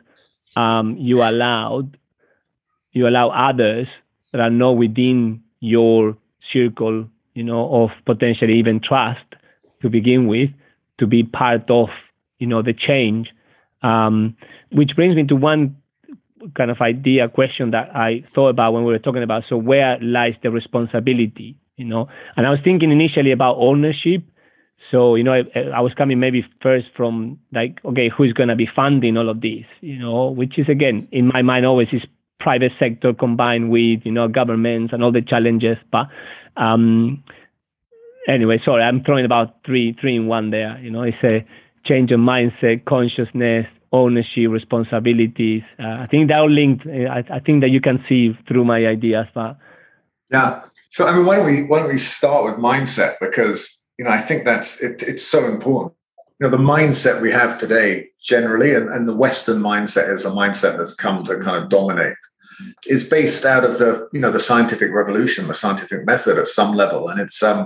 others that are not within your circle, of potentially even trust to begin with, to be part of, the change. Which brings me to one kind of question that I thought about when we were talking about, so where lies the responsibility, And I was thinking initially about ownership. So, I was coming maybe first from okay, who's going to be funding all of this, which is, again, in my mind always is private sector combined with, governments and all the challenges. But anyway, sorry, I'm throwing about three in one there. It's a change of mindset, consciousness, ownership, responsibilities. I think they're all linked. I think that you can see through my ideas. But yeah. So why don't we start with mindset, because I think it's so important. The mindset we have today generally, and the Western mindset is a mindset that's come to kind of dominate, is based out of the scientific revolution, the scientific method at some level, and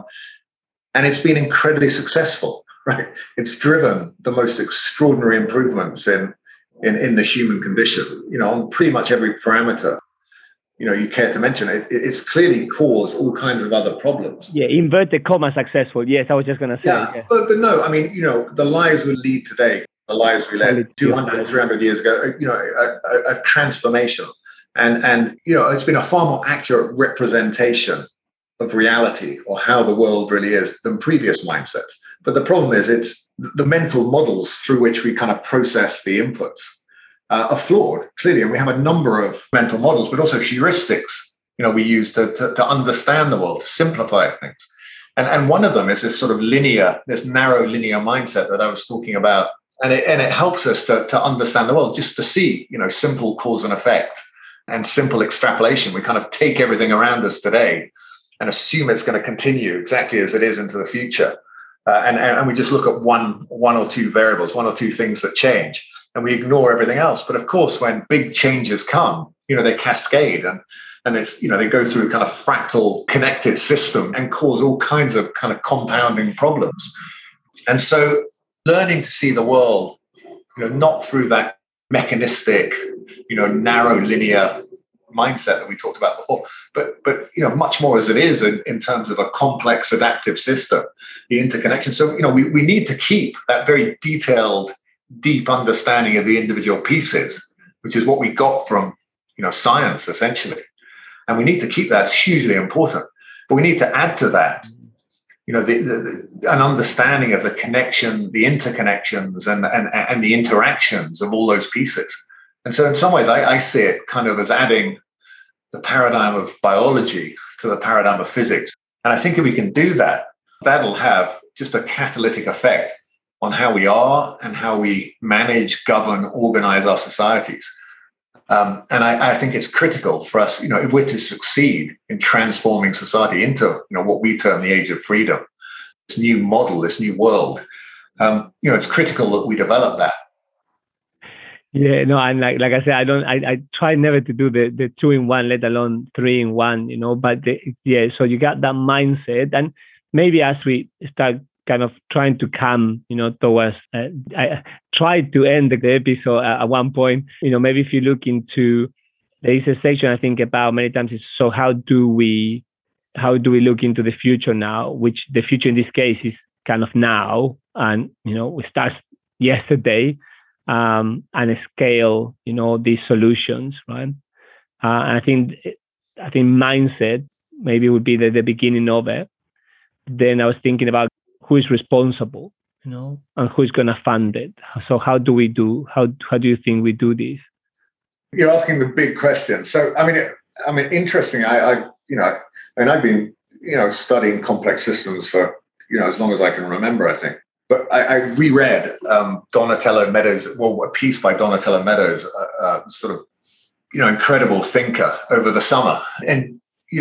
it's been incredibly successful, right? It's driven the most extraordinary improvements in the human condition, on pretty much every parameter. You care to mention it. It's clearly caused all kinds of other problems. Yeah, inverted comma successful. Yes, I was just going to say. Yeah. But no, the lives we lead today, the lives we led 200, 300 years ago, a transformation. And it's been a far more accurate representation of reality or how the world really is than previous mindsets. But the problem is it's the mental models through which we kind of process the inputs are flawed, clearly. And we have a number of mental models, but also heuristics, we use to understand the world, to simplify things. And one of them is this sort of this narrow linear mindset that I was talking about. And it helps us to understand the world, just to see, simple cause and effect and simple extrapolation. We kind of take everything around us today and assume it's going to continue exactly as it is into the future. And we just look at one or two variables, one or two things that change, and we ignore everything else. But of course, when big changes come, they cascade and it's, they go through a kind of fractal connected system and cause all kinds of kind of compounding problems. And so learning to see the world, not through that mechanistic, narrow linear mindset that we talked about before, but much more as it is in terms of a complex adaptive system, the interconnection. So we need to keep that very detailed, deep understanding of the individual pieces, which is what we got from science essentially, and we need to keep that. It's hugely important, but we need to add to that an understanding of the connection, the interconnections, and the interactions of all those pieces. And so in some ways I see it kind of as adding the paradigm of biology to the paradigm of physics. And I think if we can do that, that'll have just a catalytic effect on how we are and how we manage, govern, organize our societies. And I think it's critical for us, if we're to succeed in transforming society into, what we term the age of freedom, this new model, this new world, it's critical that we develop that. Yeah, no, and like I said, I try never to do the 2-in-1, let alone 3-in-1, but so you got that mindset. And maybe as we start kind of trying to come, towards, I tried to end the episode at one point, maybe if you look into, there is a section I think about many times is, so how do we look into the future now, which the future in this case is kind of now, and, we start yesterday, and scale, these solutions, right? And I think mindset maybe would be the beginning of it. Then I was thinking about who is responsible, and who's going to fund it. So how do you think we do this? You're asking the big question. So interesting. I've been studying complex systems for as long as I can remember, I think. But I reread Donatello Meadows, a piece by Donatello Meadows, sort of, incredible thinker over the summer. And,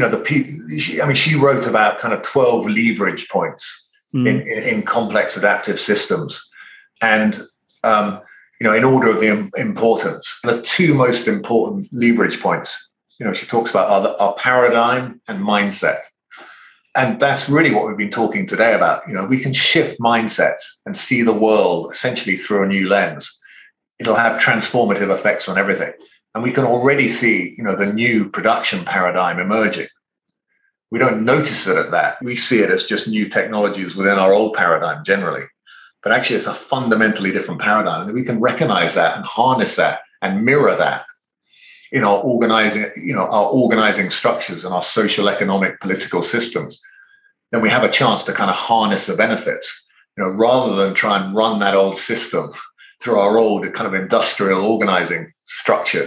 she wrote about kind of 12 leverage points in complex adaptive systems. And, in order of the importance, the two most important leverage points, she talks about are paradigm and mindset. And that's really what we've been talking today about. We can shift mindsets and see the world essentially through a new lens. It'll have transformative effects on everything. And we can already see, the new production paradigm emerging. We don't notice it at that. We see it as just new technologies within our old paradigm generally. But actually, it's a fundamentally different paradigm. And we can recognize that and harness that and mirror that in our organizing structures and our social, economic, political systems, then we have a chance to kind of harness the benefits, rather than try and run that old system through our old kind of industrial organizing structures.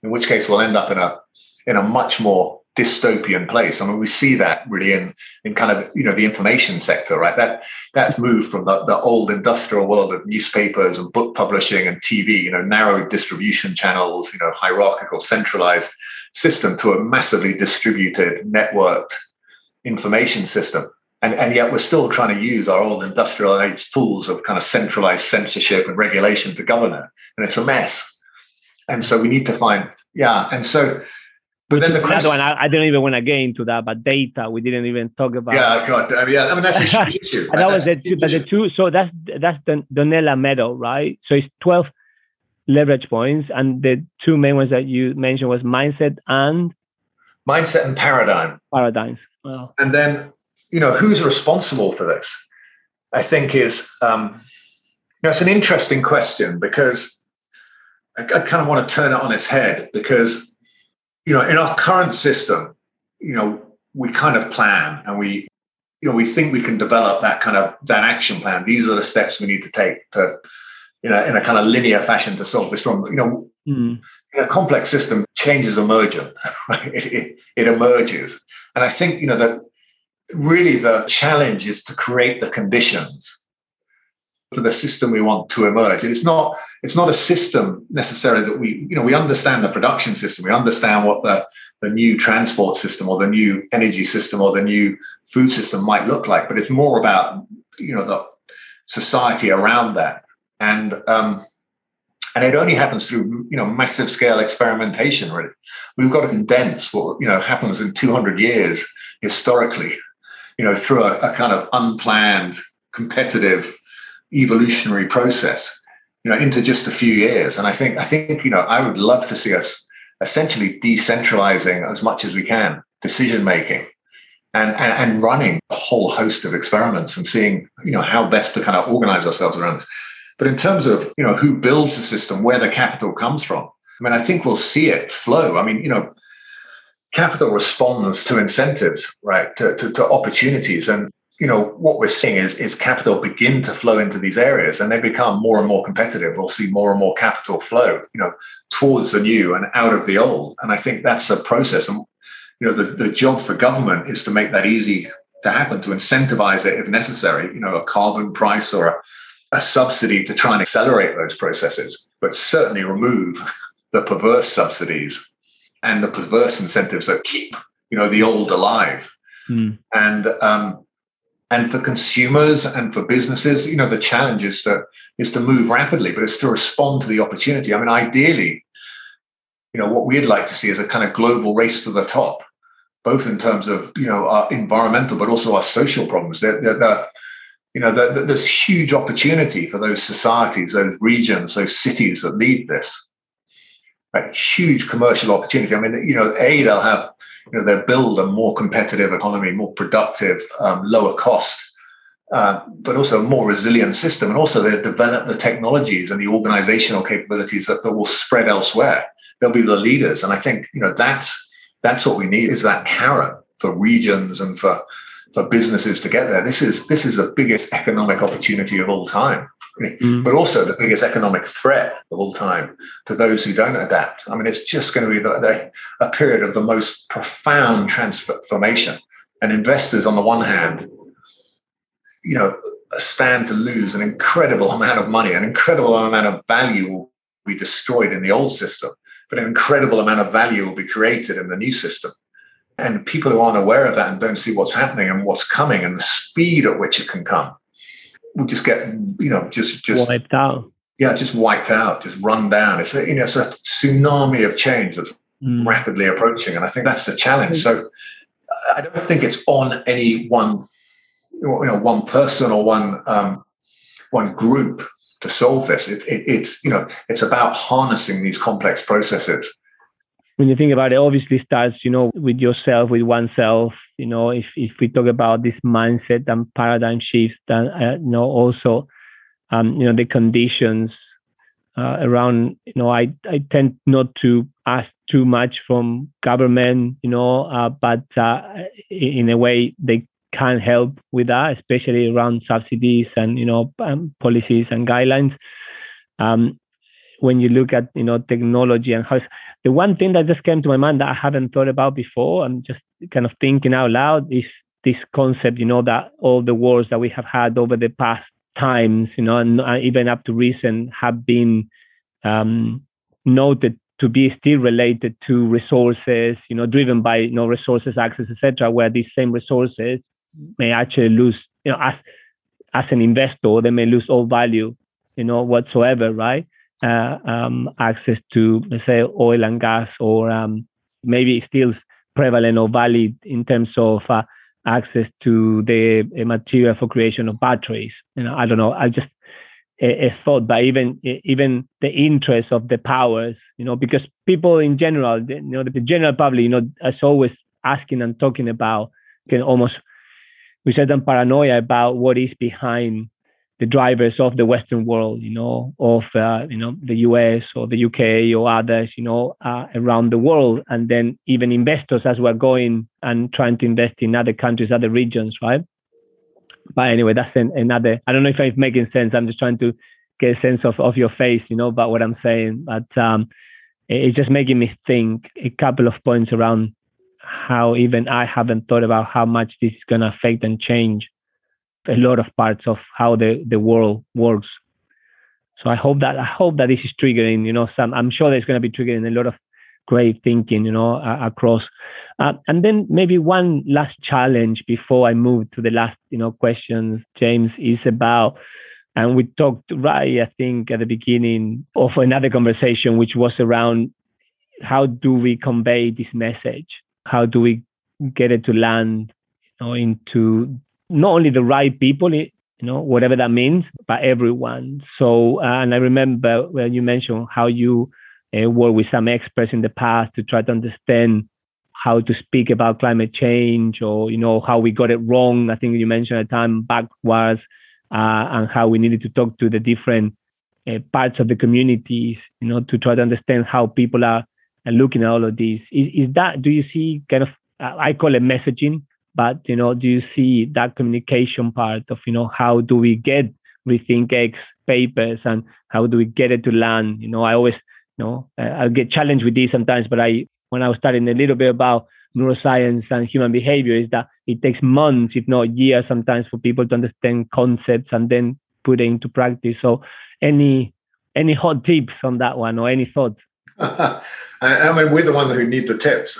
in which case we'll end up in a much more dystopian place. I mean, we see that really in kind of, the information sector, right? That's moved from the old industrial world of newspapers and book publishing and TV, narrow distribution channels, hierarchical, centralized system, to a massively distributed, networked information system. And yet we're still trying to use our old industrial age tools of kind of centralized censorship and regulation to govern it. And it's a mess. And so we need to find, and so, but then the question, I don't even want to get into that, but data, we didn't even talk about. Yeah, God, I mean, that's a huge issue. And that was the two. So that's the Donella medal, right? So it's 12 leverage points. And the two main ones that you mentioned was mindset and paradigm. Paradigms. Wow. And then, who's responsible for this? I think is, it's an interesting question, because I kind of want to turn it on its head, because, in our current system, we kind of plan, and we think we can develop that action plan. These are the steps we need to take to, in a kind of linear fashion to solve this problem. In a complex system, change is emergent, right? It emerges. And I think, that really the challenge is to create the conditions for the system we want to emerge. And it's not a system necessarily that we understand the production system. We understand what the new transport system or the new energy system or the new food system might look like. But it's more about, the society around that. And it only happens through, massive scale experimentation, really. We've got to condense what, happens in 200 years historically, through a kind of unplanned, competitive, evolutionary process, into just a few years. And I think, I would love to see us essentially decentralizing as much as we can decision-making and running a whole host of experiments and seeing, how best to kind of organize ourselves around this. But in terms of, who builds the system, where the capital comes from, I think we'll see it flow. Capital responds to incentives, right, to opportunities. And, what we're seeing is capital begin to flow into these areas, and they become more and more competitive. We'll see more and more capital flow, towards the new and out of the old. And I think that's a process. And, the job for government is to make that easy to happen, to incentivize it if necessary, a carbon price or a subsidy to try and accelerate those processes, but certainly remove the perverse subsidies and the perverse incentives that keep, the old alive. And for consumers and for businesses, the challenge is to move rapidly, but it's to respond to the opportunity. Ideally, what we'd like to see is a kind of global race to the top, both in terms of, our environmental, but also our social problems. There's huge opportunity for those societies, those regions, those cities that need this. Right? Huge commercial opportunity. They'll have, they'll build a more competitive economy, more productive, lower cost, but also a more resilient system. And also they'll develop the technologies and the organizational capabilities that will spread elsewhere. They'll be the leaders. And I think, that's what we need, is that carrot for regions and for businesses to get there. This is the biggest economic opportunity of all time, but also the biggest economic threat of all time to those who don't adapt. It's just going to be a period of the most profound transformation. And investors, on the one hand, stand to lose an incredible amount of money, an incredible amount of value will be destroyed in the old system, but an incredible amount of value will be created in the new system. And people who aren't aware of that and don't see what's happening and what's coming and the speed at which it can come will just get, just wiped out. Yeah, just wiped out, just run down. It's a tsunami of change that's rapidly approaching. And I think that's the challenge. So I don't think it's on any one person or one group to solve this. It's about harnessing these complex processes. When you think about it, obviously starts, with yourself, with oneself. If we talk about this mindset and paradigm shift, and also, the conditions around. I tend not to ask too much from government, but in a way they can help with that, especially around subsidies and policies and guidelines. when you look at, technology and how the one thing that just came to my mind that I haven't thought about before, I'm just kind of thinking out loud, is this concept, that all the wars that we have had over the past times, and even up to recent, have been noted to be still related to resources, driven by, resources, access, etc., where these same resources may actually lose, as an investor, they may lose all value, whatsoever, right? Access to, let's say, oil and gas, or maybe still prevalent or valid in terms of access to the material for creation of batteries. I don't know. I just thought, but even the interest of the powers, because people in general, the general public, is always asking and talking about, almost with certain paranoia about what is behind the drivers of the Western world, of the US or the UK or others, around the world, and then even investors as we're going and trying to invest in other countries, other regions, right? But anyway, that's another. I don't know if I'm making sense. I'm just trying to get a sense of your face, about what I'm saying. But it's just making me think a couple of points around how even I haven't thought about how much this is going to affect and change a lot of parts of how the world works. So I hope that this is triggering, I'm sure there's going to be triggering a lot of great thinking, across. And then maybe one last challenge before I move to the last, questions, James, is about, and we talked, right, I think at the beginning of another conversation, which was around how do we convey this message? How do we get it to land, into not only the right people, whatever that means, but everyone. So, and I remember when you mentioned how you worked with some experts in the past to try to understand how to speak about climate change, or, how we got it wrong. I think you mentioned at the time backwards, and how we needed to talk to the different parts of the communities, to try to understand how people are looking at all of these. Is that, do you see kind of, I call it messaging, but, do you see that communication part of, how do we get Rethink X papers and how do we get it to land? I always, I'll get challenged with this sometimes, but when I was studying a little bit about neuroscience and human behavior, is that it takes months, if not years, sometimes for people to understand concepts and then put it into practice. So any hot tips on that one, or any thoughts? I mean, we're the ones who need the tips.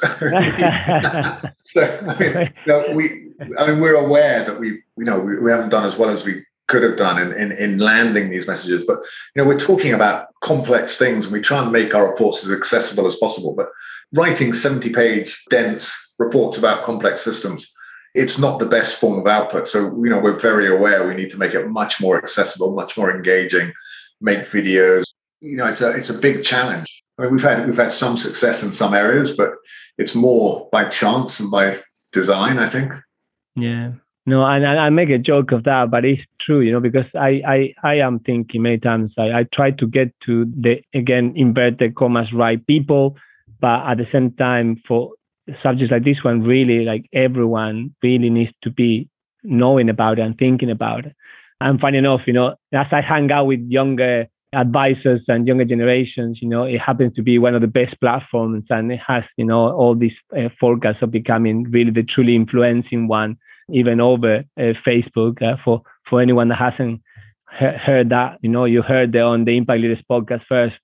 So, we're aware that we haven't done as well as we could have done in landing these messages. But, we're talking about complex things, and we try and make our reports as accessible as possible. But writing 70-page dense reports about complex systems, it's not the best form of output. So, we're very aware we need to make it much more accessible, much more engaging, make videos. It's a big challenge. I mean, we've had some success in some areas, but it's more by chance and by design, I think. Yeah. No, and I make a joke of that, but it's true, because I am thinking many times, I try to get to the, again, inverted commas, right people, but at the same time, for subjects like this one, really, like, everyone really needs to be knowing about it and thinking about it. And funny enough, as I hang out with younger advisors and younger generations, it happens to be one of the best platforms, and it has, all these forecasts of becoming really the truly influencing one, even over Facebook. For anyone that hasn't heard that, you heard it on the Impact Leaders podcast first.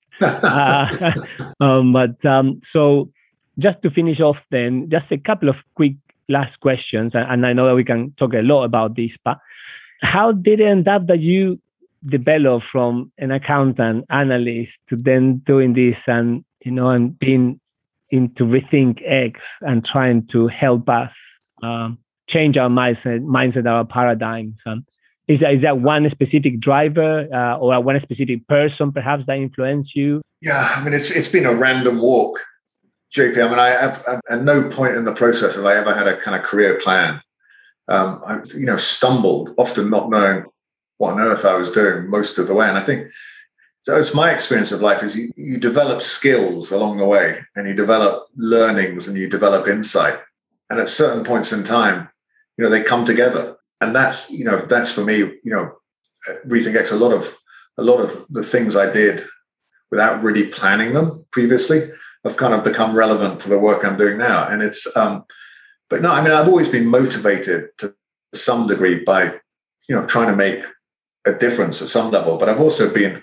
So just to finish off, then, just a couple of quick last questions, and I know that we can talk a lot about this, but how did it end up that you develop from an accountant analyst to then doing this and and being into Rethink X and trying to help us change our mindset, our paradigms? Is that one specific driver or one specific person perhaps that influenced you? Yeah, I mean, it's been a random walk, JP. I mean, I at no point in the process have I ever had a kind of career plan. I stumbled, often not knowing what on earth I was doing most of the way. And I think, so it's my experience of life is you develop skills along the way, and you develop learnings, and you develop insight. And at certain points in time, they come together. And that's for me, Rethink X, a lot of the things I did without really planning them previously have kind of become relevant to the work I'm doing now. And it's, but no, I mean, I've always been motivated to some degree by, trying to make a difference at some level. But I've also been,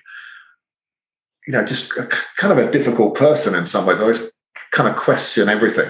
just kind of a difficult person in some ways. I always kind of question everything.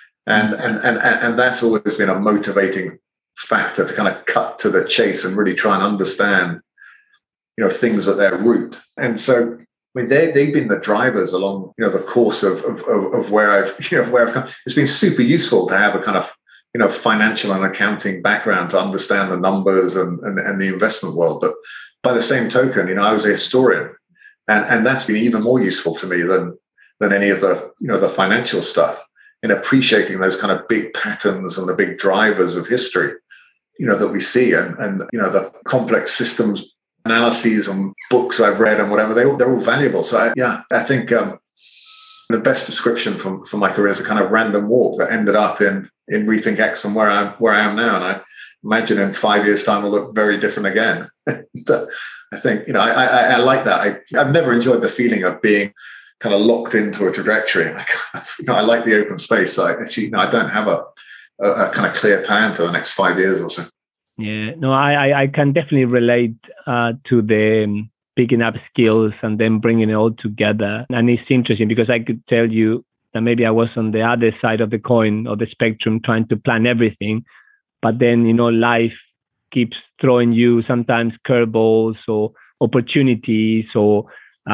And that's always been a motivating factor to kind of cut to the chase and really try and understand, things at their root. And so, I mean, they've been the drivers along, the course of where I've come. It's been super useful to have a kind of, financial and accounting background to understand the numbers and the investment world. But by the same token, I was a historian, and that's been even more useful to me than any of the, the financial stuff, in appreciating those kind of big patterns and the big drivers of history, that we see, and the complex systems analyses and books I've read and whatever, they're all valuable. So I think the best description for my career is a kind of random walk that ended up in Rethink X and where I am now. And I imagine in 5 years' time will look very different again. But I think, I like that. I've never enjoyed the feeling of being kind of locked into a trajectory. I like the open space. I don't have a kind of clear plan for the next 5 years or so. Yeah, no, I can definitely relate to the picking up skills and then bringing it all together. And it's interesting because I could tell you that maybe I was on the other side of the coin or the spectrum trying to plan everything. But then, life keeps throwing you sometimes curveballs or opportunities or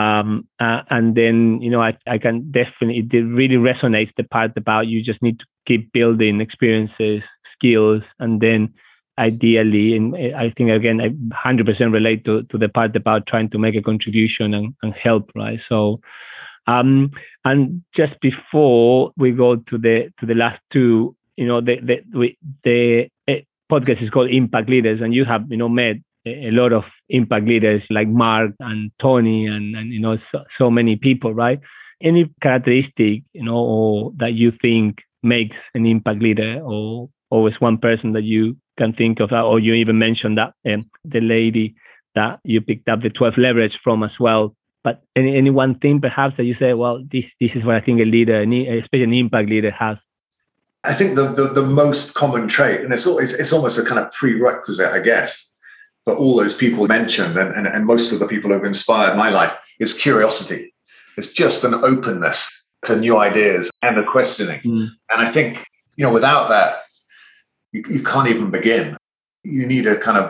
and then, I can definitely, it really resonates the part about you just need to keep building experiences, skills, and then ideally, and I think, again, I 100% relate to the part about trying to make a contribution and help, right? So, and just before we go to the last two, the podcast is called Impact Leaders, and you have, met a lot of impact leaders like Mark and Tony and so many people, right? Any characteristic, or that you think makes an impact leader, or always one person that you can think of, or you even mentioned that the lady that you picked up the 12 leverage from as well. But any one thing perhaps that you say, well, this is what I think a leader, especially an impact leader, has. I think the most common trait, and it's almost a kind of prerequisite, I guess, for all those people mentioned, and most of the people who've inspired my life, is curiosity. It's just an openness to new ideas and a questioning. And I think, without that, you can't even begin. You need a kind of,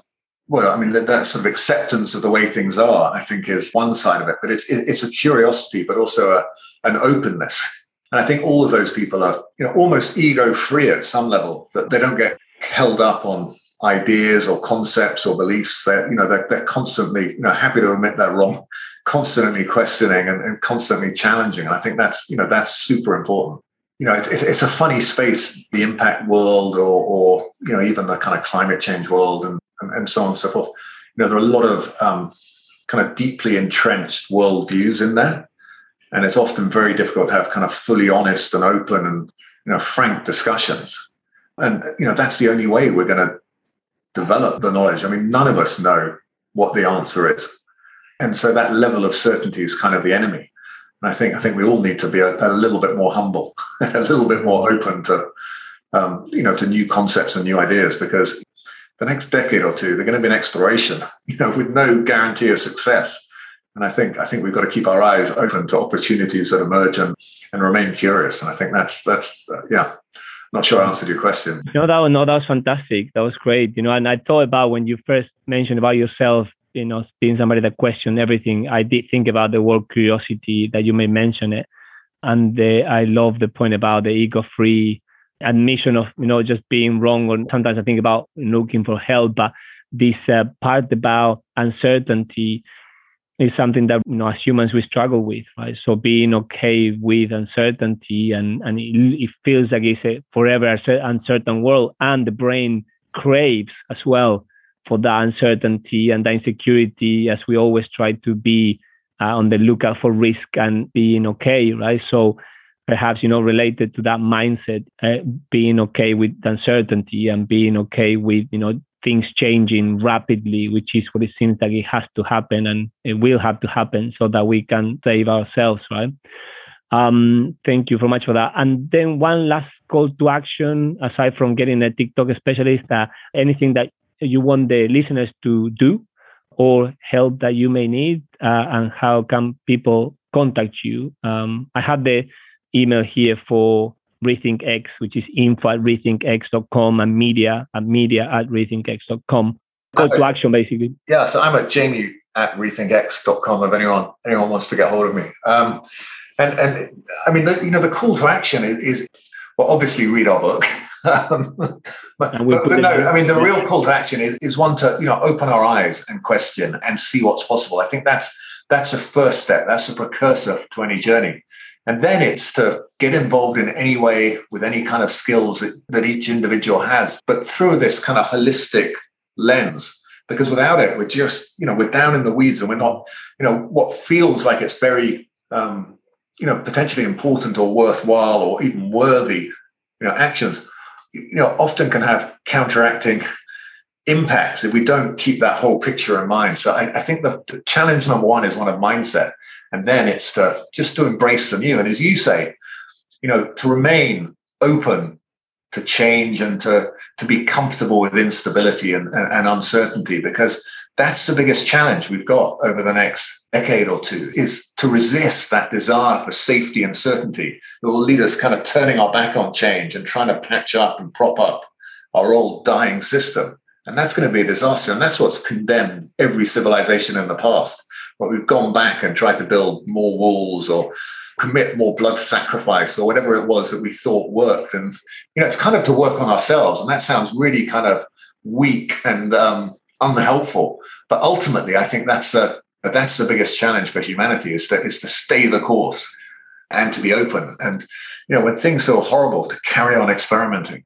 that sort of acceptance of the way things are, I think, is one side of it. But it's a curiosity, but also an openness. And I think all of those people are, almost ego-free at some level, that they don't get held up on ideas or concepts or beliefs. They're constantly, happy to admit they're wrong, constantly questioning and constantly challenging. And I think that's super important. It's a funny space, the impact world, or even the kind of climate change world, and so on and so forth. There are a lot of kind of deeply entrenched worldviews in there, and it's often very difficult to have kind of fully honest and open and frank discussions. And that's the only way we're going to develop the knowledge. I mean, none of us know what the answer is, and so that level of certainty is kind of the enemy. And I think we all need to be a little bit more humble, a little bit more open to, to new concepts and new ideas, because the next decade or two, they're going to be an exploration, with no guarantee of success. And I think we've got to keep our eyes open to opportunities that emerge and remain curious. And I think that's not sure I answered your question. No, that was fantastic. That was great. And I thought about when you first mentioned about yourself, being somebody that questioned everything, I did think about the word curiosity, that you may mention it. And I love the point about the ego-free admission of, just being wrong. Or sometimes I think about looking for help, but this part about uncertainty is something that, as humans, we struggle with, right? So being okay with uncertainty, and it feels like it's a forever uncertain world, and the brain craves as well for that uncertainty and the insecurity, as we always try to be on the lookout for risk and being okay, right? So perhaps, related to that mindset, being okay with uncertainty and being okay with, things changing rapidly, which is what it seems like it has to happen, and it will have to happen so that we can save ourselves, right? Thank you very much for that. And then one last call to action, aside from getting a TikTok specialist, anything that you want the listeners to do or help that you may need, and how can people contact you? I have the email here for RethinkX, which is info@rethinkx.com, and media@rethinkx.com. Call to action, basically. Yeah, so I'm at jamie@rethinkx.com if anyone wants to get hold of me. And I mean, the call to action is well, obviously read our book. But no, I mean, the real call to action is one to, open our eyes and question and see what's possible. I think that's a first step. That's a precursor to any journey. And then it's to get involved in any way with any kind of skills that each individual has, but through this kind of holistic lens. Because without it, we're just, we're down in the weeds, and we're not, what feels like it's very, potentially important or worthwhile or even worthy, actions, often can have counteracting impacts if we don't keep that whole picture in mind. So I think the challenge number one is one of mindset. And then it's to embrace the new. And as you say, to remain open to change and to be comfortable with instability and uncertainty, because that's the biggest challenge we've got over the next decade or two, is to resist that desire for safety and certainty that will lead us kind of turning our back on change and trying to patch up and prop up our old dying system. And that's going to be a disaster. And that's what's condemned every civilization in the past. Where we've gone back and tried to build more walls or commit more blood sacrifice or whatever it was that we thought worked. And, it's kind of to work on ourselves. And that sounds really kind of weak and unhelpful. But ultimately, I think that's the biggest challenge for humanity is to stay the course and to be open. And, when things feel horrible, to carry on experimenting.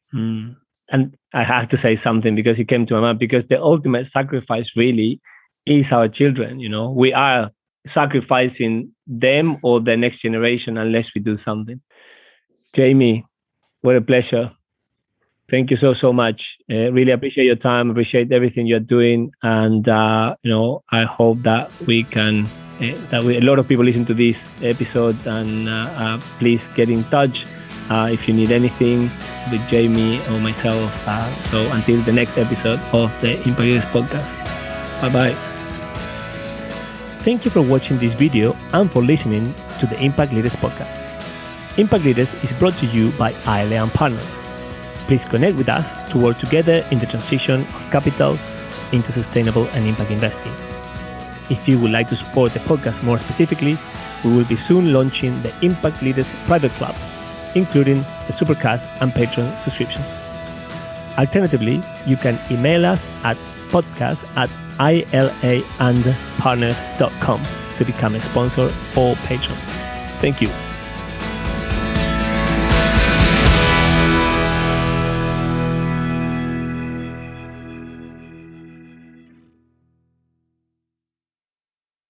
And I have to say something because it came to my mind, because the ultimate sacrifice really is our children. We are sacrificing them or the next generation unless we do something. Jamie, what a pleasure. Thank you so much. Really appreciate your time, appreciate everything you're doing. And, I hope that we can, a lot of people listen to this episode, and please get in touch if you need anything with Jamie or myself. So until the next episode of the Impact Leaders Podcast. Bye-bye. Thank you for watching this video and for listening to the Impact Leaders Podcast. Impact Leaders is brought to you by Aile & Partners. Please connect with us to work together in the transition of capital into sustainable and impact investing. If you would like to support the podcast more specifically, we will be soon launching the Impact Leaders Private Club, including the Supercast and Patreon subscriptions. Alternatively, you can email us at podcast@ilaandpartners.com to become a sponsor or patron. Thank you.